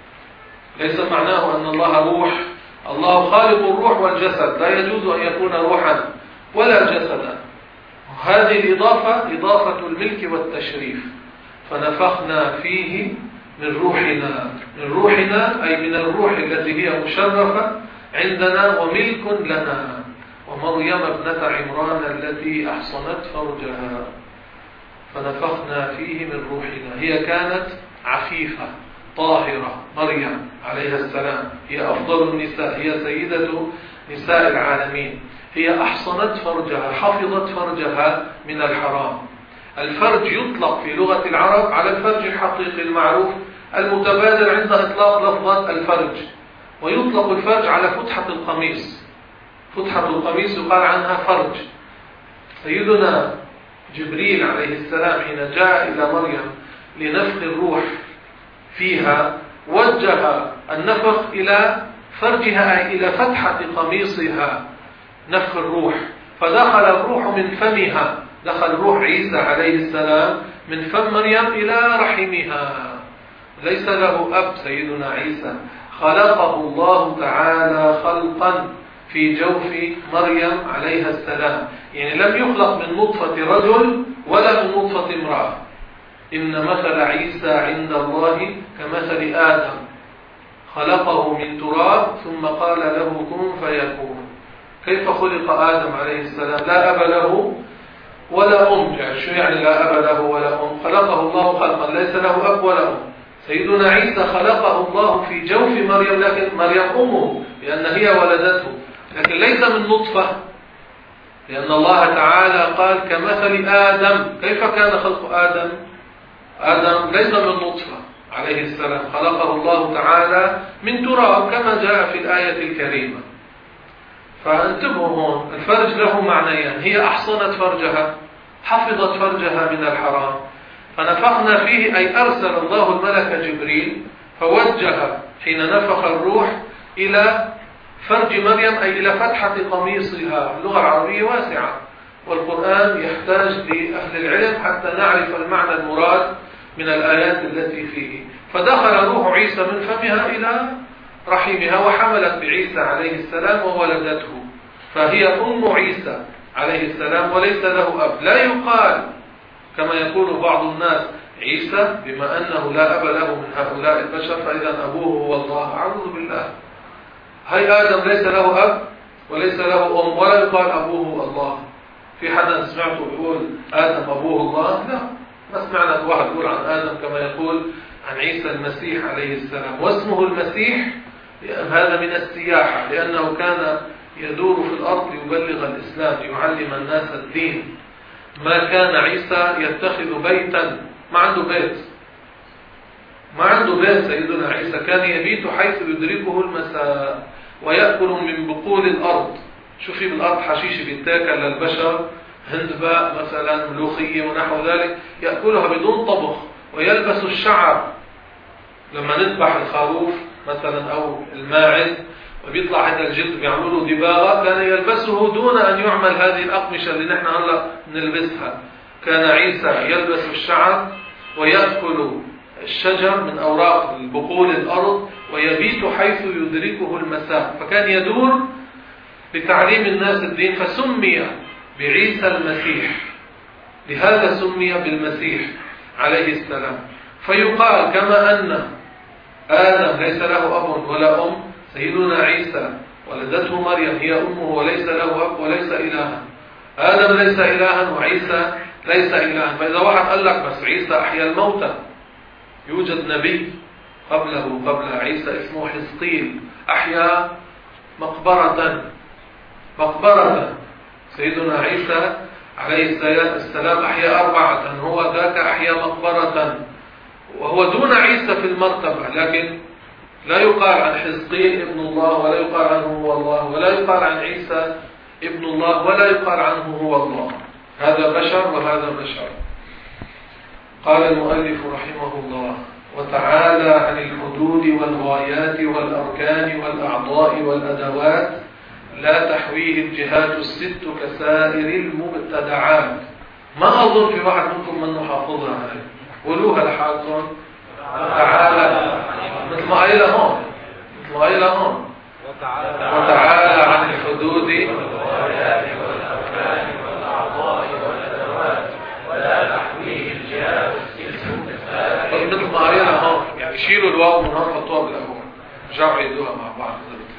ليس معناه أن الله روح، الله خالق الروح والجسد، لا يجوز أن يكون روحا ولا جسدا. هذه الإضافة إضافة الملك والتشريف. فنفخنا فيه من روحنا. من روحنا أي من الروح التي هي مشرفة عندنا وملك لنا، ومريم ابنة عمران التي أحصنت فرجها فنفخنا فيه من روحنا. هي كانت عفيفة طاهرة، مريم عليها السلام هي أفضل النساء، هي سيدة نساء العالمين. هي أحصنت فرجها، حفظت فرجها من الحرام. الفرج يطلق في لغة العرب على الفرج الحقيقي المعروف المتبادر عند إطلاق لفظة الفرج، ويطلق الفرج على فتحة القميص. فتحة القميص يقال عنها فرج. سيدنا جبريل عليه السلام حين جاء إلى مريم لنفخ الروح فيها وجه النفخ إلى فرجها أي إلى فتحة قميصها، نفخ الروح، فدخل الروح من فمها، دخل روح عيسى عليه السلام من فم مريم إلى رحمها. ليس له أب سيدنا عيسى، خلقه الله تعالى خلقا في جوف مريم عليها السلام، يعني لم يخلق من نطفة رجل ولا من نطفة امرأة. إن مثل عيسى عند الله كمثل آدم، خلقه من تراب ثم قال له كن فيكون. كيف خلق آدم عليه السلام؟ لا أب له ولا أم. يعني شو يعني لا أب له ولا أم؟ خلقه الله خلقا ليس له أب ولا أم. سيدنا عيسى خلقه الله في جوف مريم، لكن مريم أمه لأن هي ولدته، لكن ليس من نطفة، لأن الله تعالى قال كمثل آدم. كيف كان خلق آدم؟ آدم ليس من نطفة عليه السلام، خلقه الله تعالى من تراب كما جاء في الآية الكريمة. فانتبهوا هون، الفرج له معنيان. هي أحصنت فرجها، حفظت فرجها من الحرام، فنفخنا فيه أي أرسل الله الملك جبريل فوجه حين نفخ الروح إلى فرج مريم أي إلى فتحة قميصها. اللغة العربية واسعة والقرآن يحتاج لأهل العلم حتى نعرف المعنى المراد من الآيات التي فيه. فدخل روح عيسى من فمها إلى رحمها وحملت بعيسى عليه السلام وولدته، فهي أم عيسى عليه السلام وليس له أب. لا يقال كما يقول بعض الناس عيسى بما أنه لا أب له من هؤلاء البشر فإذا أبوه هو الله. أعوذ بالله. هاي آدم ليس له أب وليس له أم ولا يقال أبوه الله. في حدا سمعته يقول آدم أبوه الله؟ لا، ما سمعنا واحد يقول عن آدم كما يقول عن عيسى المسيح عليه السلام. واسمه المسيح هذا من السياحة، لأنه كان يدور في الأرض يبلغ الإسلام، يعلم الناس الدين. ما كان عيسى يتخذ بيتا، ما عنده بيت، ما عنده بيت سيدنا عيسى، كان يبيت حيث يدركه المساء ويأكل من بقول الأرض. شوفي بالأرض حشيش بيتاكل للبشر، هندباء مثلا، ملوخية ونحو ذلك، يأكلها بدون طبخ. ويلبس الشعر، لما نذبح الخروف مثلا أو الماعز وبيطلع هذا الجلد بيعملوا دباغة، كان يلبسه دون أن يعمل هذه الأقمشة اللي نحن هلا نلبسها. كان عيسى يلبس الشعر ويأكل الشجر من أوراق بقول الأرض ويبيت حيث يدركه المساء، فكان يدور بتعليم الناس الدين، فسمي بعيسى المسيح. لهذا سمي بالمسيح عليه السلام. فيقال كما أن آدم ليس له أب ولا أم، سيدنا عيسى ولدته مريم هي أمه وليس له أب وليس إلها. آدم ليس إلها وعيسى ليس إلها. فإذا واحد قال لك بس عيسى أحيا الموتى، يوجد نبي قبله قبل عيسى اسمه حزقيل أحيا مقبرة مقبرة سيدنا عيسى عليه السلام أحيا أربعة، هو ذاك أحيا مقبرة، وهو دون عيسى في المرتبة. لكن لا يقال عن حزقيل ابن الله ولا يقال عنه هو الله، ولا يقال عن عيسى ابن الله ولا يقال عنه هو الله. هذا بشر وهذا بشر. قال المؤلف رحمه الله: وتعالى عن الحدود والغايات والأركان والأعضاء والأدوات لا تحويه الجهات الست كسائر المبتدعات. ما أظن في واحد منكم من حافظها هاي، قولوها لحالكم. تعالى مثل ما قايلة هون، مثل ما قايلة هون وتعالى عن الحدود والغايات والأركان والأعضاء والأدوات ولا تحويه الجهات الست الواو من هون حطوها بالأول، رجعوا يدوها مع بعض.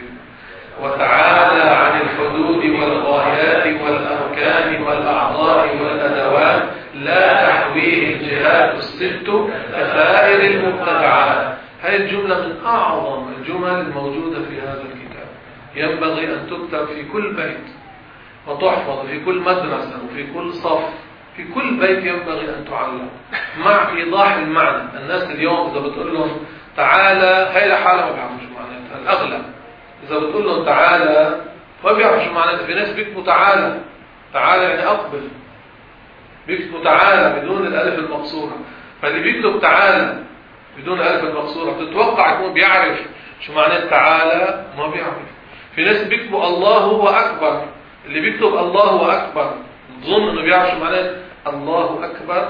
وتعالى عن الحدود والغايات والأركان والأعضاء والأدوات لا تحويه الجهات الست كسائر المبتدعات. هذه الجملة من أعظم الجمل الموجودة في هذا الكتاب، ينبغي أن تكتب في كل بيت وتحفظ في كل مدرسة وفي كل صف، في كل بيت ينبغي أن تعلم مع إيضاح المعنى. الناس اليوم إذا بتقول لهم تعالى، هي لحالها ما بيعرفوا شو معناتها الأغلب. إذا بتقول لهم تعالى ما بيعرفوا شو معناتها. في ناس بيكتبوا تعالى، تعالى يعني أقبل، بيكتبوا تعالى بدون الألف المقصورة. فاللي بيكتب تعالى بدون الألف المقصورة بتتوقع يكون بيعرف شو معنات تعالى، ما بيعرف. في ناس بيكتبوا الله هو أكبر، اللي بيكتب الله هو أكبر ظن إنه بيعرف شو معنات الله أكبر.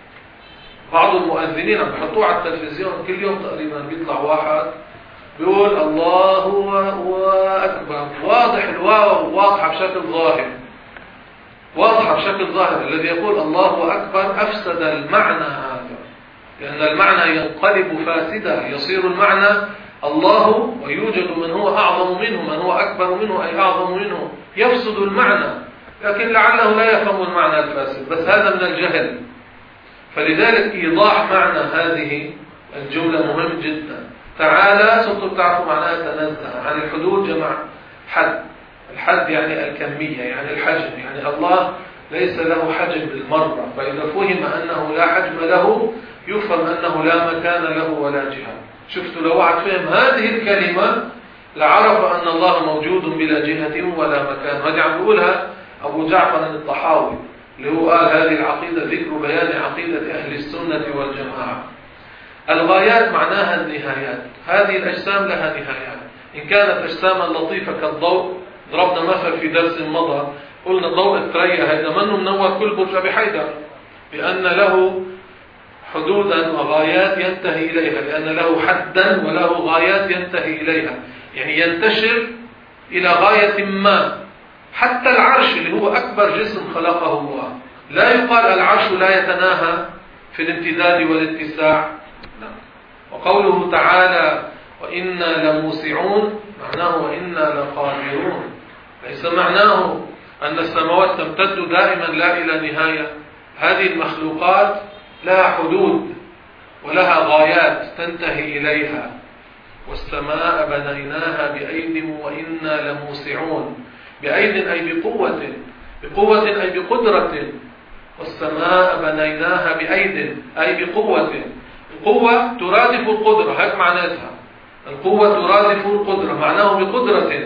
بعض المؤذنين عم بيحطوه على التلفزيون كل يوم تقريبا بيطلع واحد بيقول الله هو أكبر، واضح الواو واضحة بشكل ظاهر، واضحة بشكل ظاهر. الذي يقول الله أكبر أفسد المعنى هذا، لأن المعنى ينقلب فاسدا، يصير المعنى الله ويوجد من هو أعظم منه، من هو أكبر منه أي أعظم منه، يفسد المعنى. لكن لعله لا يفهم المعنى الفاسد، بس هذا من الجهل. فلذلك إيضاح معنى هذه الجملة مهم جدا. تعالى صرتوا تعرفوا معناها تنزه عن الحدود، جمع حد. الحد يعني الكمية، يعني الحجم، يعني الله ليس له حجم بالمرة، فإذا فهم أنه لا حجم له يفهم أنه لا مكان له ولا جهة. شفتوا لو واحد فهم هذه الكلمة لعرف أن الله موجود بلا جهة ولا مكان. هذه عم بيقولها أبو جعفر الطحاوي اللي هو قال هذه العقيدة ذكر بيان عقيدة أهل السنة والجماعة. الغايات معناها النهايات. هذه الأجسام لها نهايات، إن كانت أجساما لطيفة كالضوء. ضربنا مثل في درس مضى قلنا ضوء الثريا هذا منه منور كل برج أبي حيدر، لأن له حدودا وغايات ينتهي إليها، لأن له حدا وله غايات ينتهي إليها، يعني ينتشر إلى غاية ما. حتى العرش اللي هو أكبر جسم خلقه الله لا يقال العرش لا يتناهى في الامتداد والاتساع. وقوله تعالى وإنا لموسعون معناه وإنا لقادرون، ليس معناه أن السماوات تمتد دائما لا إلى نهاية. هذه المخلوقات لها حدود ولها غايات تنتهي إليها. والسماء بنيناها بأيد وإنا لموسعون. بأيد أي بقوة، بقوة أي بقدرة. والسماء بنيناها بأيد أي بقوة. القوة ترادف القدرة، هذا معناتها. القوة ترادف القدرة، معناه بقدرة.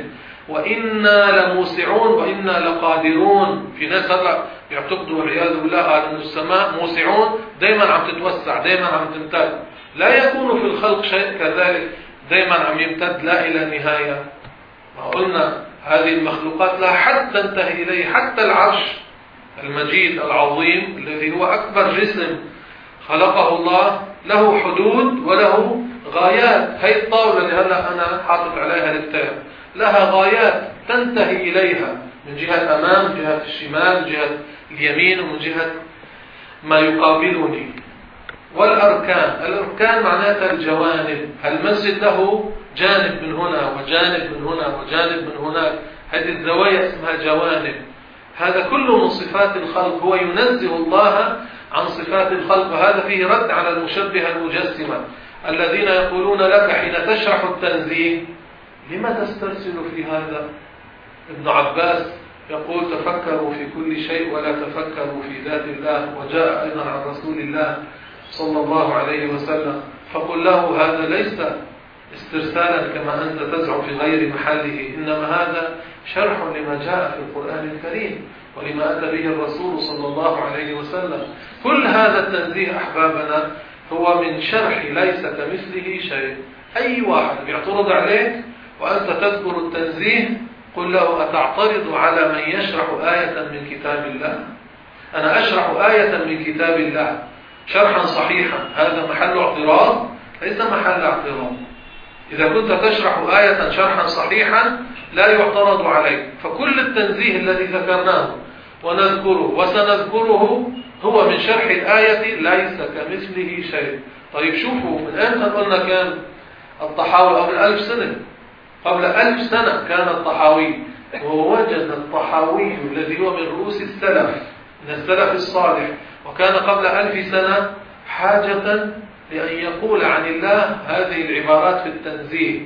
وإنا لموسعون وإنا لقادرون. في ناس هلا يعتقدوا والعياذ بالله على أن السماء موسعون دائما عم تتوسع، دائما عم تمتد. لا يكون في الخلق شيء كذلك دائما عم يمتد لا إلى نهاية. ما قلنا هذه المخلوقات لها حد تنتهي إليه. حتى العرش المجيد العظيم الذي هو أكبر جسم خلقه الله له حدود وله غايات. هي الطاولة اللي هلا أنا حاطط عليها الكتاب لها غايات تنتهي إليها، من جهة أمام، من جهة الشمال، من جهة اليمين، ومن جهة ما يقابلني. والأركان، الأركان معناتها الجوانب. المسجد له جانب من هنا وجانب من هنا وجانب من هناك، هذه الزوايا اسمها جوانب. هذا كله من صفات الخلق، هو ينزه الله عن صفات الخلق. وهذا فيه رد على المشبهة المجسمة الذين يقولون لك حين تشرح التنزيه لما تسترسل في هذا؟ ابن عباس يقول تفكروا في كل شيء ولا تفكروا في ذات الله. وجاء أيضا عن رسول الله صلى الله عليه وسلم فقل له هذا ليس استرسالا كما أنت تزعم في غير محله، إنما هذا شرح لما جاء في القرآن الكريم ولما أتى به الرسول صلى الله عليه وسلم. كل هذا التنزيه أحبابنا هو من شرح ليس كمثله شيء. أي واحد بيعترض عليك وأنت تذكر التنزيه قل له أتعترض على من يشرح آية من كتاب الله؟ أنا أشرح آية من كتاب الله شرحا صحيحا، هذا محل اعتراض؟ ليس محل اعتراض. إذا كنت تشرح آية شرحا صحيحا لا يعترض عليك. فكل التنزيه الذي ذكرناه ونذكره وسنذكره هو من شرح الآية ليس كمثله شيء. طيب شوفوا من أمتى قلنا كان الطحاوي قبل ألف سنة، قبل ألف سنة كان الطحاوي، ووجد الطحاوي الذي هو من رؤوس السلف من السلف الصالح وكان قبل ألف سنة حاجة لأن يقول عن الله هذه العبارات في التنزيه: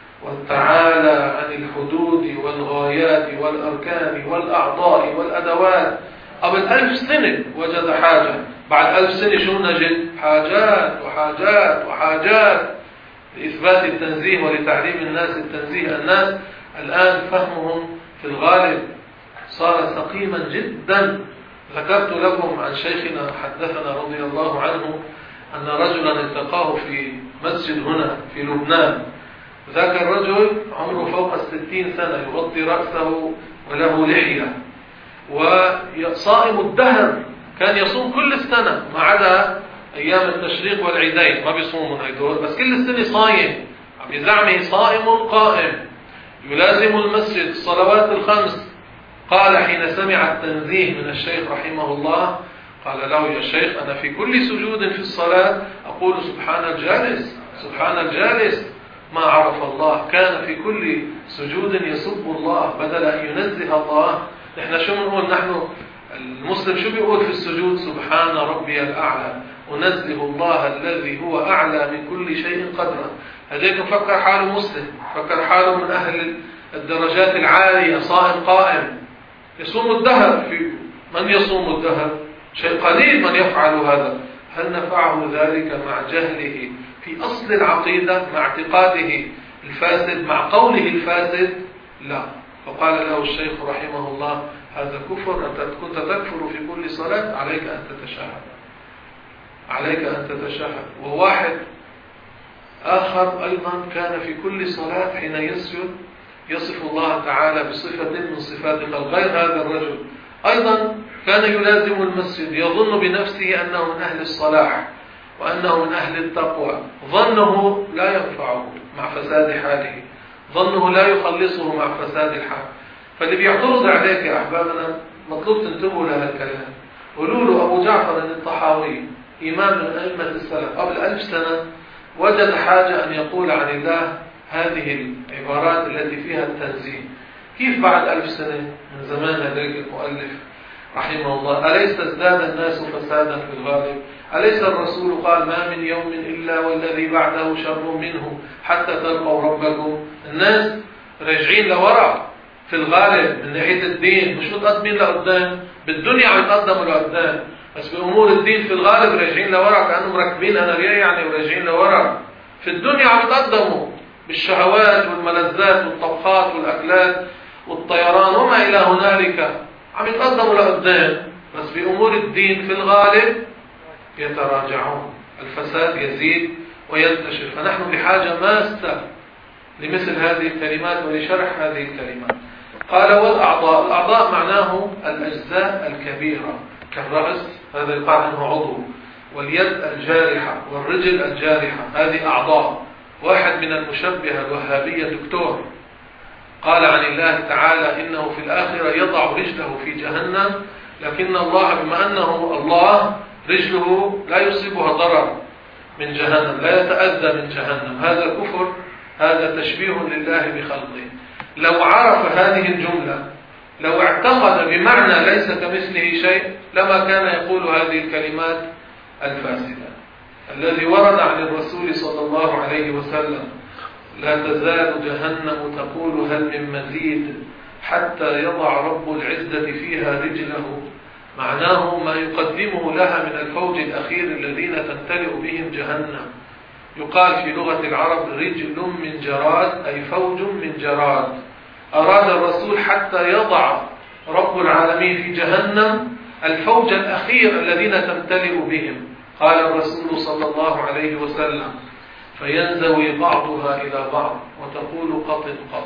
وتعالى عن الحدود والغايات والأركان والأعضاء والأدوات. قبل ألف سنة وجد حاجة، بعد ألف سنة شو نجد؟ حاجات وحاجات وحاجات لإثبات التنزيه ولتعليم الناس التنزيه. الناس الآن فهمهم في الغالب صار سقيما جدا. ذكرت لكم عن شيخنا حدثنا رضي الله عنه أن رجلا التقاه في مسجد هنا في لبنان. ذاك الرجل عمره فوق الستين سنة، يغطي رأسه وله لحية وصائم الدهر، كان يصوم كل السنة ما عدا أيام التشريق والعيدين، ما بيصومون هيدول، بس كل السنة صايم بزعمه صائم قائم يلازم المسجد الصلوات الخمس. قال حين سمع التنزيه من الشيخ رحمه الله، قال له: يا شيخ، أنا في كل سجود في الصلاة أقول سبحان الجالس سبحان الجالس. ما عرف الله، كان في كل سجود يسب الله بدل أن ينزه الله. نحن شو بنقول؟ نحن المسلم شو بيقول في السجود؟ سبحان ربي الأعلى، ونزه الله الذي هو أعلى من كل شيء قدرا. هذيك مفكر حاله مسلم، فكر حاله من أهل الدرجات العالية، صائم قائم يصوم الدهر. في من يصوم الدهر؟ شيء قليل من يفعل هذا. هل نفعه ذلك مع جهله في أصل العقيدة، مع اعتقاده الفاسد، مع قوله الفاسد؟ لا. فقال له الشيخ رحمه الله: هذا كفر، أنت كنت تكفر في كل صلاة، عليك أن تتشهد، عليك أن تتشهد. وواحد آخر أيضا كان في كل صلاة حين يسجد يصف الله تعالى بصفة من صفات غير هذا الرجل، أيضا كان يلازم المسجد يظن بنفسه أنه من أهل الصلاح وأنه من أهل التقوى. ظنه لا ينفعه مع فساد حاله، ظنه لا يخلصه مع فساد الحال. فاللي بيعترض عليك يا أحبابنا مطلوب تنتبهوا لها الكلام. قولوا له: أبو جعفر الطحاوي إمام من أئمة السلف قبل ألف سنة وجد حاجة أن يقول عن الله هذه العبارات التي فيها التنزيه. كيف بعد ألف سنة من زمان هذاك المؤلف رحمه الله أليس ازداد الناس فسادا في الغالب؟ أليس الرسول قال: ما من يوم إلا والذي بعده شر منه حتى تلقوا ربكم؟ الناس راجعين لورا في الغالب من ناحية الدين، مش متقدمين لقدام. بالدنيا عم يتقدموا لقدام، بس بأمور الدين في الغالب راجعين لورا، كأنهم راكبين أناريا يعني وراجعين لورا. في الدنيا عم يتقدموا بالشهوات والملذات والطبخات والأكلات والطيران وما إلى هنالك، عم يتقدموا لقدام، بس بأمور الدين في الغالب يتراجعون. الفساد يزيد وينتشر. فنحن بحاجة ماسة لمثل هذه الكلمات ولشرح هذه الكلمات. قال: والأعضاء. الأعضاء معناه الأجزاء الكبيرة كالرأس، هذا يقال عنه عضو، واليد الجارحة والرجل الجارحة، هذه أعضاء. واحد من المشبهة الوهابية دكتور قال عن الله تعالى إنه في الآخرة يضع رجله في جهنم، لكن الله بما أنه الله رجله لا يصيبها ضرر من جهنم، لا يتأذى من جهنم. هذا كفر، هذا تشبيه لله بخلقه. لو عرف هذه الجملة، لو اعتقد بمعنى ليس كمثله شيء، لما كان يقول هذه الكلمات الفاسدة. الذي ورد عن الرسول صلى الله عليه وسلم: لا تزال جهنم تقول هل من مزيد حتى يضع رب العزة فيها رجله، معناه ما يقدمه لها من الفوج الأخير الذين تمتلئ بهم جهنم. يقال في لغة العرب رجل من جراد، أي فوج من جراد. أراد الرسول حتى يضع رب العالمين في جهنم الفوج الأخير الذين تمتلئ بهم. قال الرسول صلى الله عليه وسلم: فينزوي بعضها إلى بعض وتقول قط قط.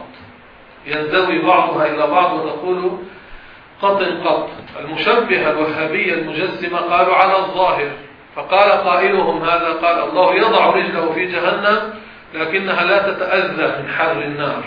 ينزوي بعضها إلى بعض وتقول قط قط. المشبهة الوهابية المجسمة قالوا على الظاهر، فقال قائلهم هذا، قال: الله يضع رجله في جهنم لكنها لا تتأذى من حر النار.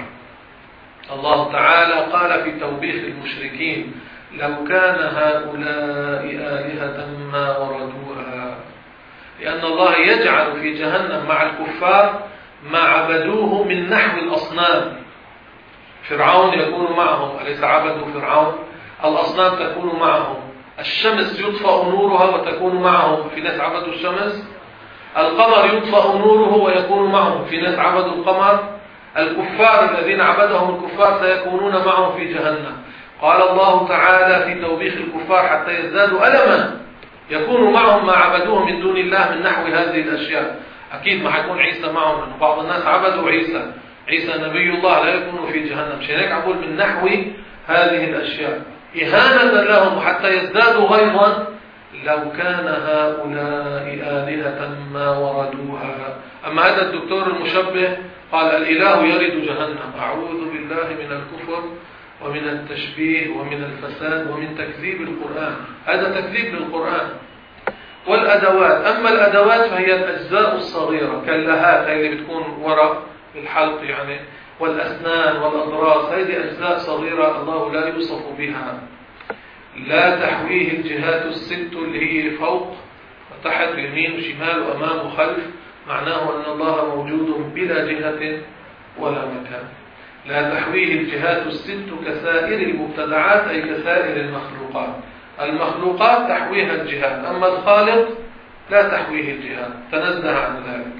الله تعالى قال في توبيخ المشركين: لو كان هؤلاء آلهة ما وردوها. لأن الله يجعل في جهنم مع الكفار ما عبدوه من نحو الأصنام. فرعون يكون معهم، أليس عبدوا فرعون؟ الأصنام تكون معهم، الشمس يطفأ نورها وتكون معهم، في ناس عبدوا الشمس. القمر يطفأ نوره ويكون معهم، في ناس عبدوا القمر. الكفار الذين عبدهم الكفار سيكونون معهم في جهنم. قال الله تعالى في توبيخ الكفار حتى يزدادوا ألما يكون معهم ما عبدوه من دون الله من نحو هذه الأشياء. أكيد ما حيكون عيسى معهم، لأن بعض الناس عبدوا عيسى، عيسى نبي الله لا يكون في جهنم. شيء هيك أقول من نحو هذه الأشياء إهانة لهم حتى يزدادوا غيظا. لو كان هؤلاء آلهة ما وردوها. أما هذا الدكتور المشبه قال الإله يرد جهنم. أعوذ بالله من الكفر ومن التشبيه ومن الفساد ومن تكذيب القرآن. هذا تكذيب للقرآن. والأدوات، أما الأدوات فهي الأجزاء الصغيرة كاللهات، هي اللي بتكون وراء الحلق يعني، والأسنان والأضراس، هذه أجزاء صغيرة الله لا يوصف بها. لا تحويه الجهات الست اللي هي فوق وتحت ويمين وشمال وأمام وخلف، معناه أن الله موجود بلا جهة ولا مكان. لا تحويه الجهات الست كسائر المبتدعات، أي كسائر المخلوقات. المخلوقات تحويها الجهات، أما الخالق لا تحويه الجهات، تنزه عن ذلك.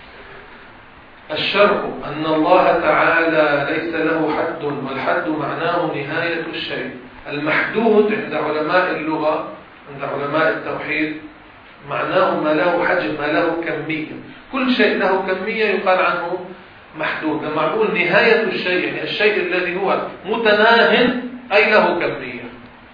الشرع أن الله تعالى ليس له حد، والحد معناه نهاية الشيء. المحدود عند علماء اللغة، عند علماء التوحيد، معناه ما له حجم، ما له كمية. كل شيء له كمية يقال عنه محدود. لما نقول نهاية الشيء يعني الشيء الذي هو متناه أي له كمية.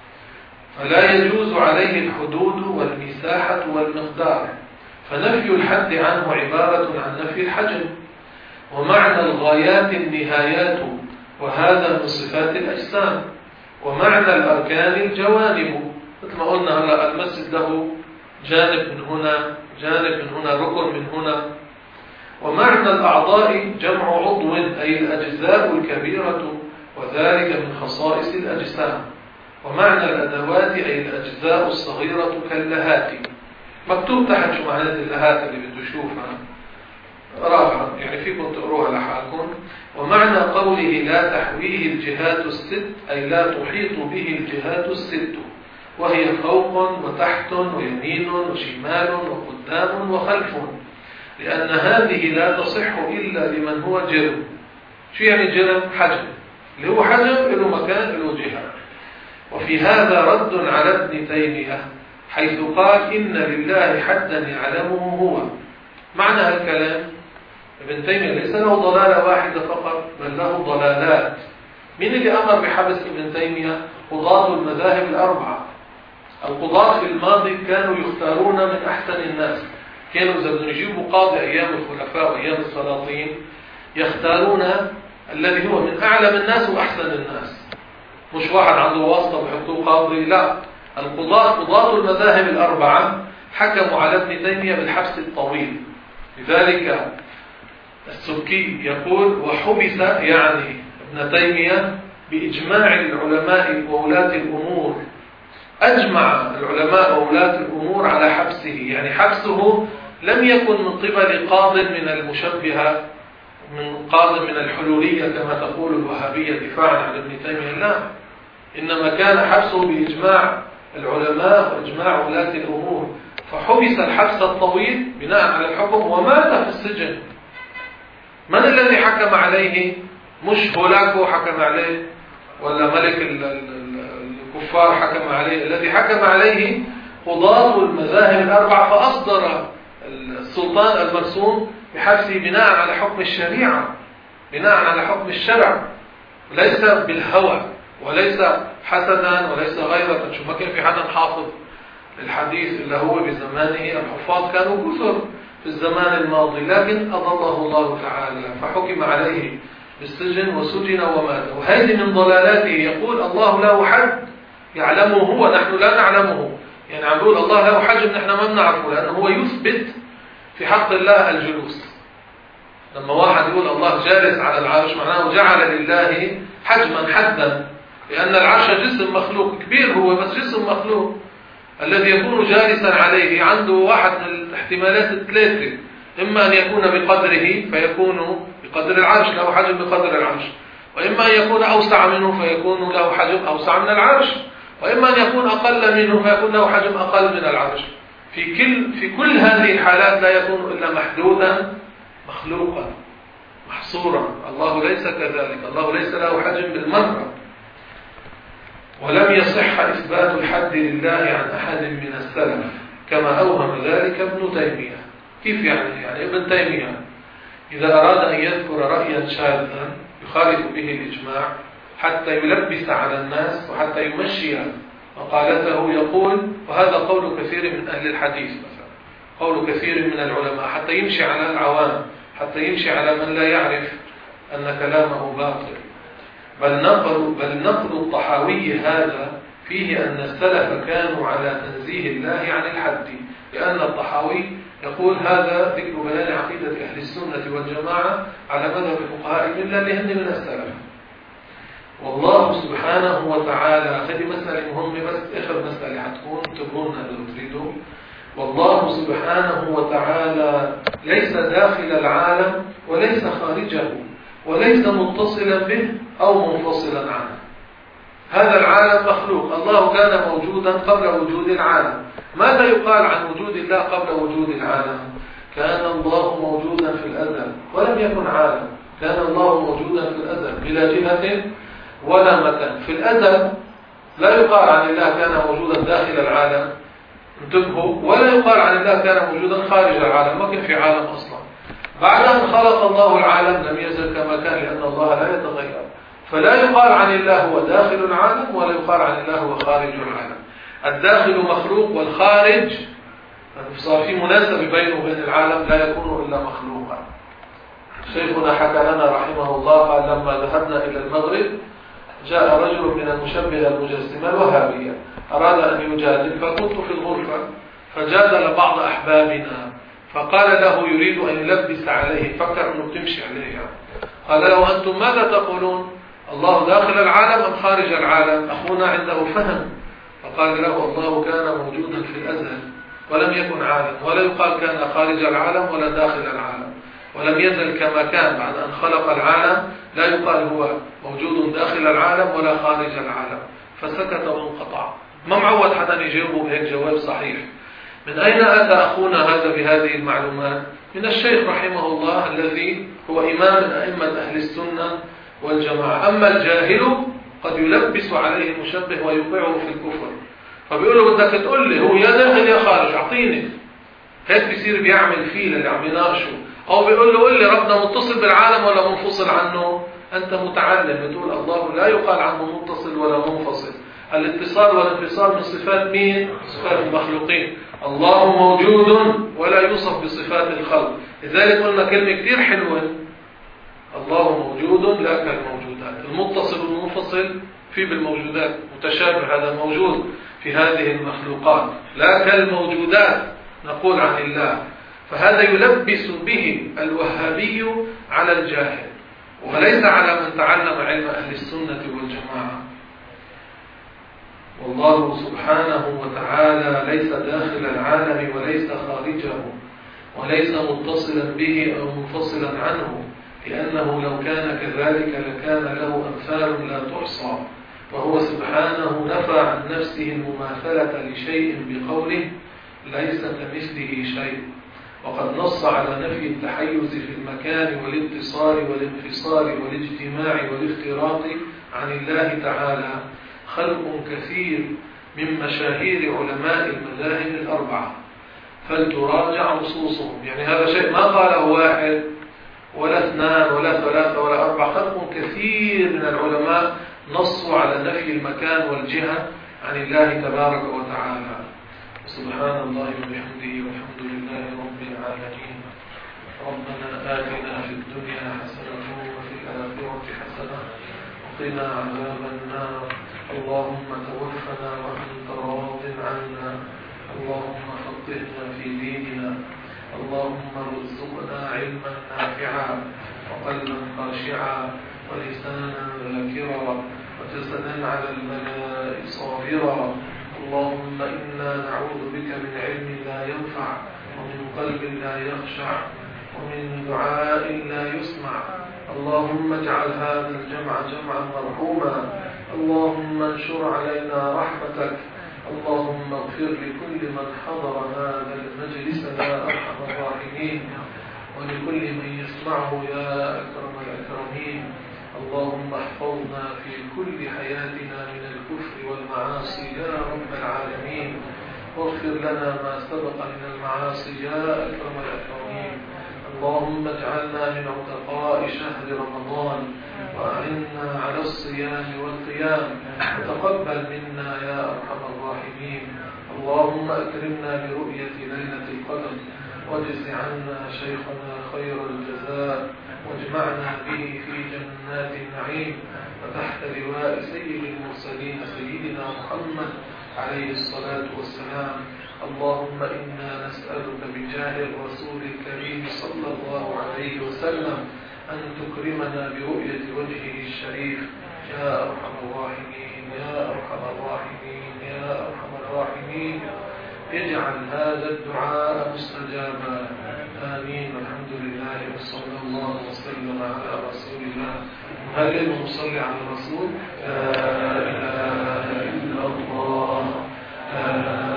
فلا يجوز عليه الحدود والمساحة والمقدار، فنفي الحد عنه عبارة عن نفي الحجم. ومعنى الغايات النهايات، وهذا من صفات الأجسام. ومعنى الأركان الجوانب، مثل ما قلنا هلا المسجد له جانب من هنا، جانب من هنا، ركن من هنا. ومعنى الأعضاء جمع عضو، أي الأجزاء الكبيرة، وذلك من خصائص الأجسام. ومعنى الأدوات أي الأجزاء الصغيرة كاللهات. مكتوب تحت شو معنى اللهات اللي بده يشوفها، راحة يعني فيكم تقروها لحالكم. ومعنى قوله لا تحويه الجهات الست، أي لا تحيط به الجهات الست، وهي فوق وتحت ويمين وشمال وقدام وخلف، لأن هذه لا تصح إلا لمن هو جرم. شو يعني جرم؟ حجم، اللي هو حجم له مكان له جهة. وفي هذا رد على ابن تيمية حيث قال إن لله حدا يعلمه هو. معنى هالكلام ابن تيمية ليس له ضلالة واحدة فقط، بل له ضلالات. من اللي أمر بحبس ابن تيمية؟ قضاة المذاهب الأربعة. القضاة في الماضي كانوا يختارون من أحسن الناس، كانوا إذا بدهم يجيبوا قاضي أيام الخلفاء وأيام السلاطين يختارون الذي هو من أعلم الناس وأحسن الناس، مش واحد عنده واسطة بحطوه قاضي، لا. القضاة قضاة المذاهب الأربعة حكموا على ابن تيمية بالحبس الطويل. لذلك السبكي يقول وحبس يعني ابن تيمية بإجماع العلماء وولاة الأمور. أجمع العلماء وولاة الأمور على حبسه، يعني حبسه لم يكن من قبل قاض من المشبهة، من قاض من الحلولية كما تقول الوهابية دفاعا عن ابن تيمية، لا. إنما كان حبسه بإجماع العلماء وإجماع ولاة الأمور. فحبس الحبس الطويل بناء على الحكم ومات في السجن. من الذي حكم عليه؟ مش هولاكو حكم عليه ولا ملك الكفار حكم عليه، الذي حكم عليه قضاة المذاهب الأربعة، فأصدر السلطان المرسوم بحبسه بناء على حكم الشريعة، بناء على حكم الشرع، ليس بالهوى وليس حسدا وليس غيرة. شو ما كان في حدا حافظ الحديث اللي هو بزمانه، الحفاظ كانوا كثر في الزمان الماضي، لكن أضله الله تعالى فحكم عليه بالسجن وسجن ومات. وهذه من ضلالاته. يقول الله له حد يعلمه هو، نحن لا نعلمه. يعني عم بيقول الله له حجم نحن ما بنعرفه، لأنه هو يثبت في حق الله الجلوس. لما واحد يقول الله جالس على العرش معناه جعل لله حجما حدا، لأن العرش جسم مخلوق كبير هو، بس جسم مخلوق. الذي يكون جالسا عليه عنده واحد من الاحتمالات الثلاثة، إما أن يكون بقدره فيكون بقدر العرش، له حجم بقدر العرش، وإما أن يكون أوسع منه فيكون له حجم أوسع من العرش، وإما أن يكون أقل منه فيكون له حجم أقل من العرش. في كل في كل هذه الحالات لا يكون إلا محدودا مخلوقا محصورا. الله ليس كذلك، الله ليس له حجم بالمرة. ولم يصح إثبات الحد لله عن أحد من السلف كما أوهم ذلك ابن تيمية. كيف يعني؟ يعني ابن تيمية إذا أراد أن يذكر رأيا شاذا يخالف به الإجماع حتى يلبس على الناس وحتى يمشي مقالته يقول، وهذا قول كثير من أهل الحديث مثلا، قول كثير من العلماء، حتى يمشي على العوام، حتى يمشي على من لا يعرف أن كلامه باطل. بل نقل, بل نقل الطحاوي هذا فيه أن السلف كانوا على تنزيه الله عن الحد، لأن الطحاوي يقول هذا ذكر بيان عقيدة أهل السنة والجماعة على مذهب فقهاء الملة اللي هن من السلف. والله سبحانه وتعالى، هذه مسألة مهمة بس آخر مسألة حتكون تبون لو تريدوا. والله سبحانه وتعالى ليس داخل العالم وليس خارجه وليس متصلا به أو منفصلا عنه. هذا العالم مخلوق، الله كان موجودا قبل وجود العالم. ماذا يقال عن وجود الله قبل وجود العالم؟ كان الله موجودا في الأزل ولم يكن عالم. كان الله موجودا في الأزل بلا جهة ولا مكان. في الأزل لا يقال عن الله كان موجودا داخل العالم، انتبهوا، ولا يقال عن الله كان موجودا خارج العالم، ما كان في عالم أصلا. بعد أن خلق الله العالم لم يزل كما كان، لأن الله لا يتغير. فلا يقال عن الله هو داخل العالم ولا يقال عن الله هو خارج العالم. الداخل مخلوق والخارج صار في مناسبة بينه وبين العالم لا يكون إلا مخلوقا. شيخنا حكى لنا رحمه الله قال لما ذهبنا إلى المغرب جاء رجل من المشبهة المجسمة الوهابية أراد أن يجادل، فكنت في الغرفة فجادل بعض أحبابنا فقال له يريد أن يلبس عليه، فكر أنه تمشي عليه يعني. قال له أنتم ماذا تقولون؟ الله داخل العالم أم خارج العالم؟ أخونا عنده فهم. فقال له الله كان موجودا في الأزل ولم يكن عالم، ولا يقال كان خارج العالم ولا داخل العالم، ولم يزل كما كان بعد أن خلق العالم. لا يقال هو موجود داخل العالم ولا خارج العالم. فسكت وانقطع. ما معود حتى يجاوبه بهيك جواب صحيح. من أين أتى أخونا هذا بهذه المعلومات؟ من الشيخ رحمه الله الذي هو إمام من أئمة أهل السنة والجماعة. أما الجاهل قد يلبس عليه المشبه ويوقعه في الكفر، فبيقول له بدك تقول لي هو يا داخل يا خارج، أعطيني. هيك بيصير بيعمل فيه اللي عم يناقشه، أو بيقول له قل لي ربنا متصل بالعالم ولا منفصل عنه. أنت متعلم بتقول الله لا يقال عنه متصل ولا منفصل. الاتصال والانفصال من صفات مين؟ صفات المخلوقين. الله موجود ولا يوصف بصفات الخلق. لذلك قلنا كلمة كتير حلوة، الله موجود لا كالموجودات. المتصل والمنفصل في بالموجودات متشابه، هذا موجود في هذه المخلوقات لا كالموجودات نقول عن الله. فهذا يلبس به الوهابي على الجاهل وليس على من تعلم علم أهل السنة والجماعة. والله سبحانه وتعالى ليس داخل العالم وليس خارجه وليس متصلا به أو منفصلا عنه، لأنه لو كان كذلك لكان له أمثال لا تحصى. وهو سبحانه نفى عن نفسه المماثلة لشيء بقوله ليس كمثله شيء، وقد نص على نفي التحيز في المكان والاتصال والانفصال والاجتماع والافتراق عن الله تعالى خلق كثير من مشاهير علماء المذاهب الأربعة، فلتراجع نصوصهم. يعني هذا شيء ما قاله واحد ولا اثنان ولا ثلاثة ولا أربعة، خلق كثير من العلماء نصوا على نفي المكان والجهة عن الله تبارك وتعالى. سبحان الله وبحمده والحمد لله رب العالمين. ربنا آتنا في الدنيا حسنة وفي الآخرة حسنة وقنا عذاب النار. اللهم توفنا وأنت راض عنا. اللهم فقهنا في ديننا. اللهم ارزقنا علما نافعا وقلبا خاشعا ولسانا ذاكرا وجسدا على البلاء صابرا. اللهم إنا نعوذ بك من علم لا ينفع ومن قلب لا يخشع ومن دعاء لا يسمع. اللهم اجعل هذا الجمع جمعا مرحوما. اللهم انشر علينا رحمتك. اللهم اغفر لكل من حضر هذا المجلس يا أرحم الراحمين، ولكل من يسمعه يا أكرم الأكرمين. اللهم احفظنا في كل حياتنا من الكفر والمعاصي يا رب العالمين، واغفر لنا ما سبق من المعاصي يا أكرم الأكرمين. اللهم اجعلنا من عتقاء شهر رمضان، وأعنا على الصيام والقيام، وتقبل منا يا أرحم الراحمين. اللهم أكرمنا برؤية ليلة القدر، واجز عنا شيخنا خير الجزاء، واجمعنا به في جنات النعيم وتحت لواء سيد المرسلين سيدنا محمد عليه الصلاة والسلام. اللهم إنا نسألك بجاه الرسول الكريم صلى الله عليه وسلم أن تكرمنا برؤية وجهه الشريف يا أرحم الراحمين يا أرحم الراحمين يا أرحم الراحمين. اجعل هذا الدعاء مستجابا. آمين. الحمد لله وصلى الله وسلم على رسول الله. هل نصلي على الرسول؟ لا إله إلا الله، لا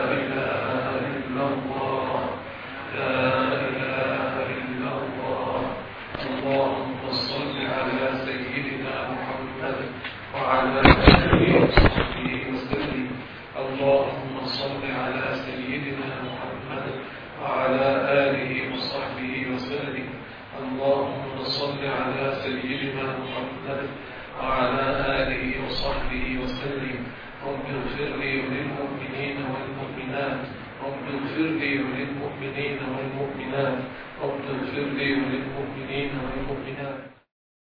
إله إلا الله، لا إله إلا الله. اللهم صل على سيدنا محمد وعلى آله وصحبه وسلم. اللهم صل على سيدنا محمد وعلى آله وصحبه وسلم. اللهم صل على سيدنا محمد وعلى آله وصحبه وسلم. رب اغفر لي وللمؤمنين والمؤمنات، رب اغفر لي وللمؤمنين والمؤمنات، رب اغفر لي وللمؤمنين والمؤمنات.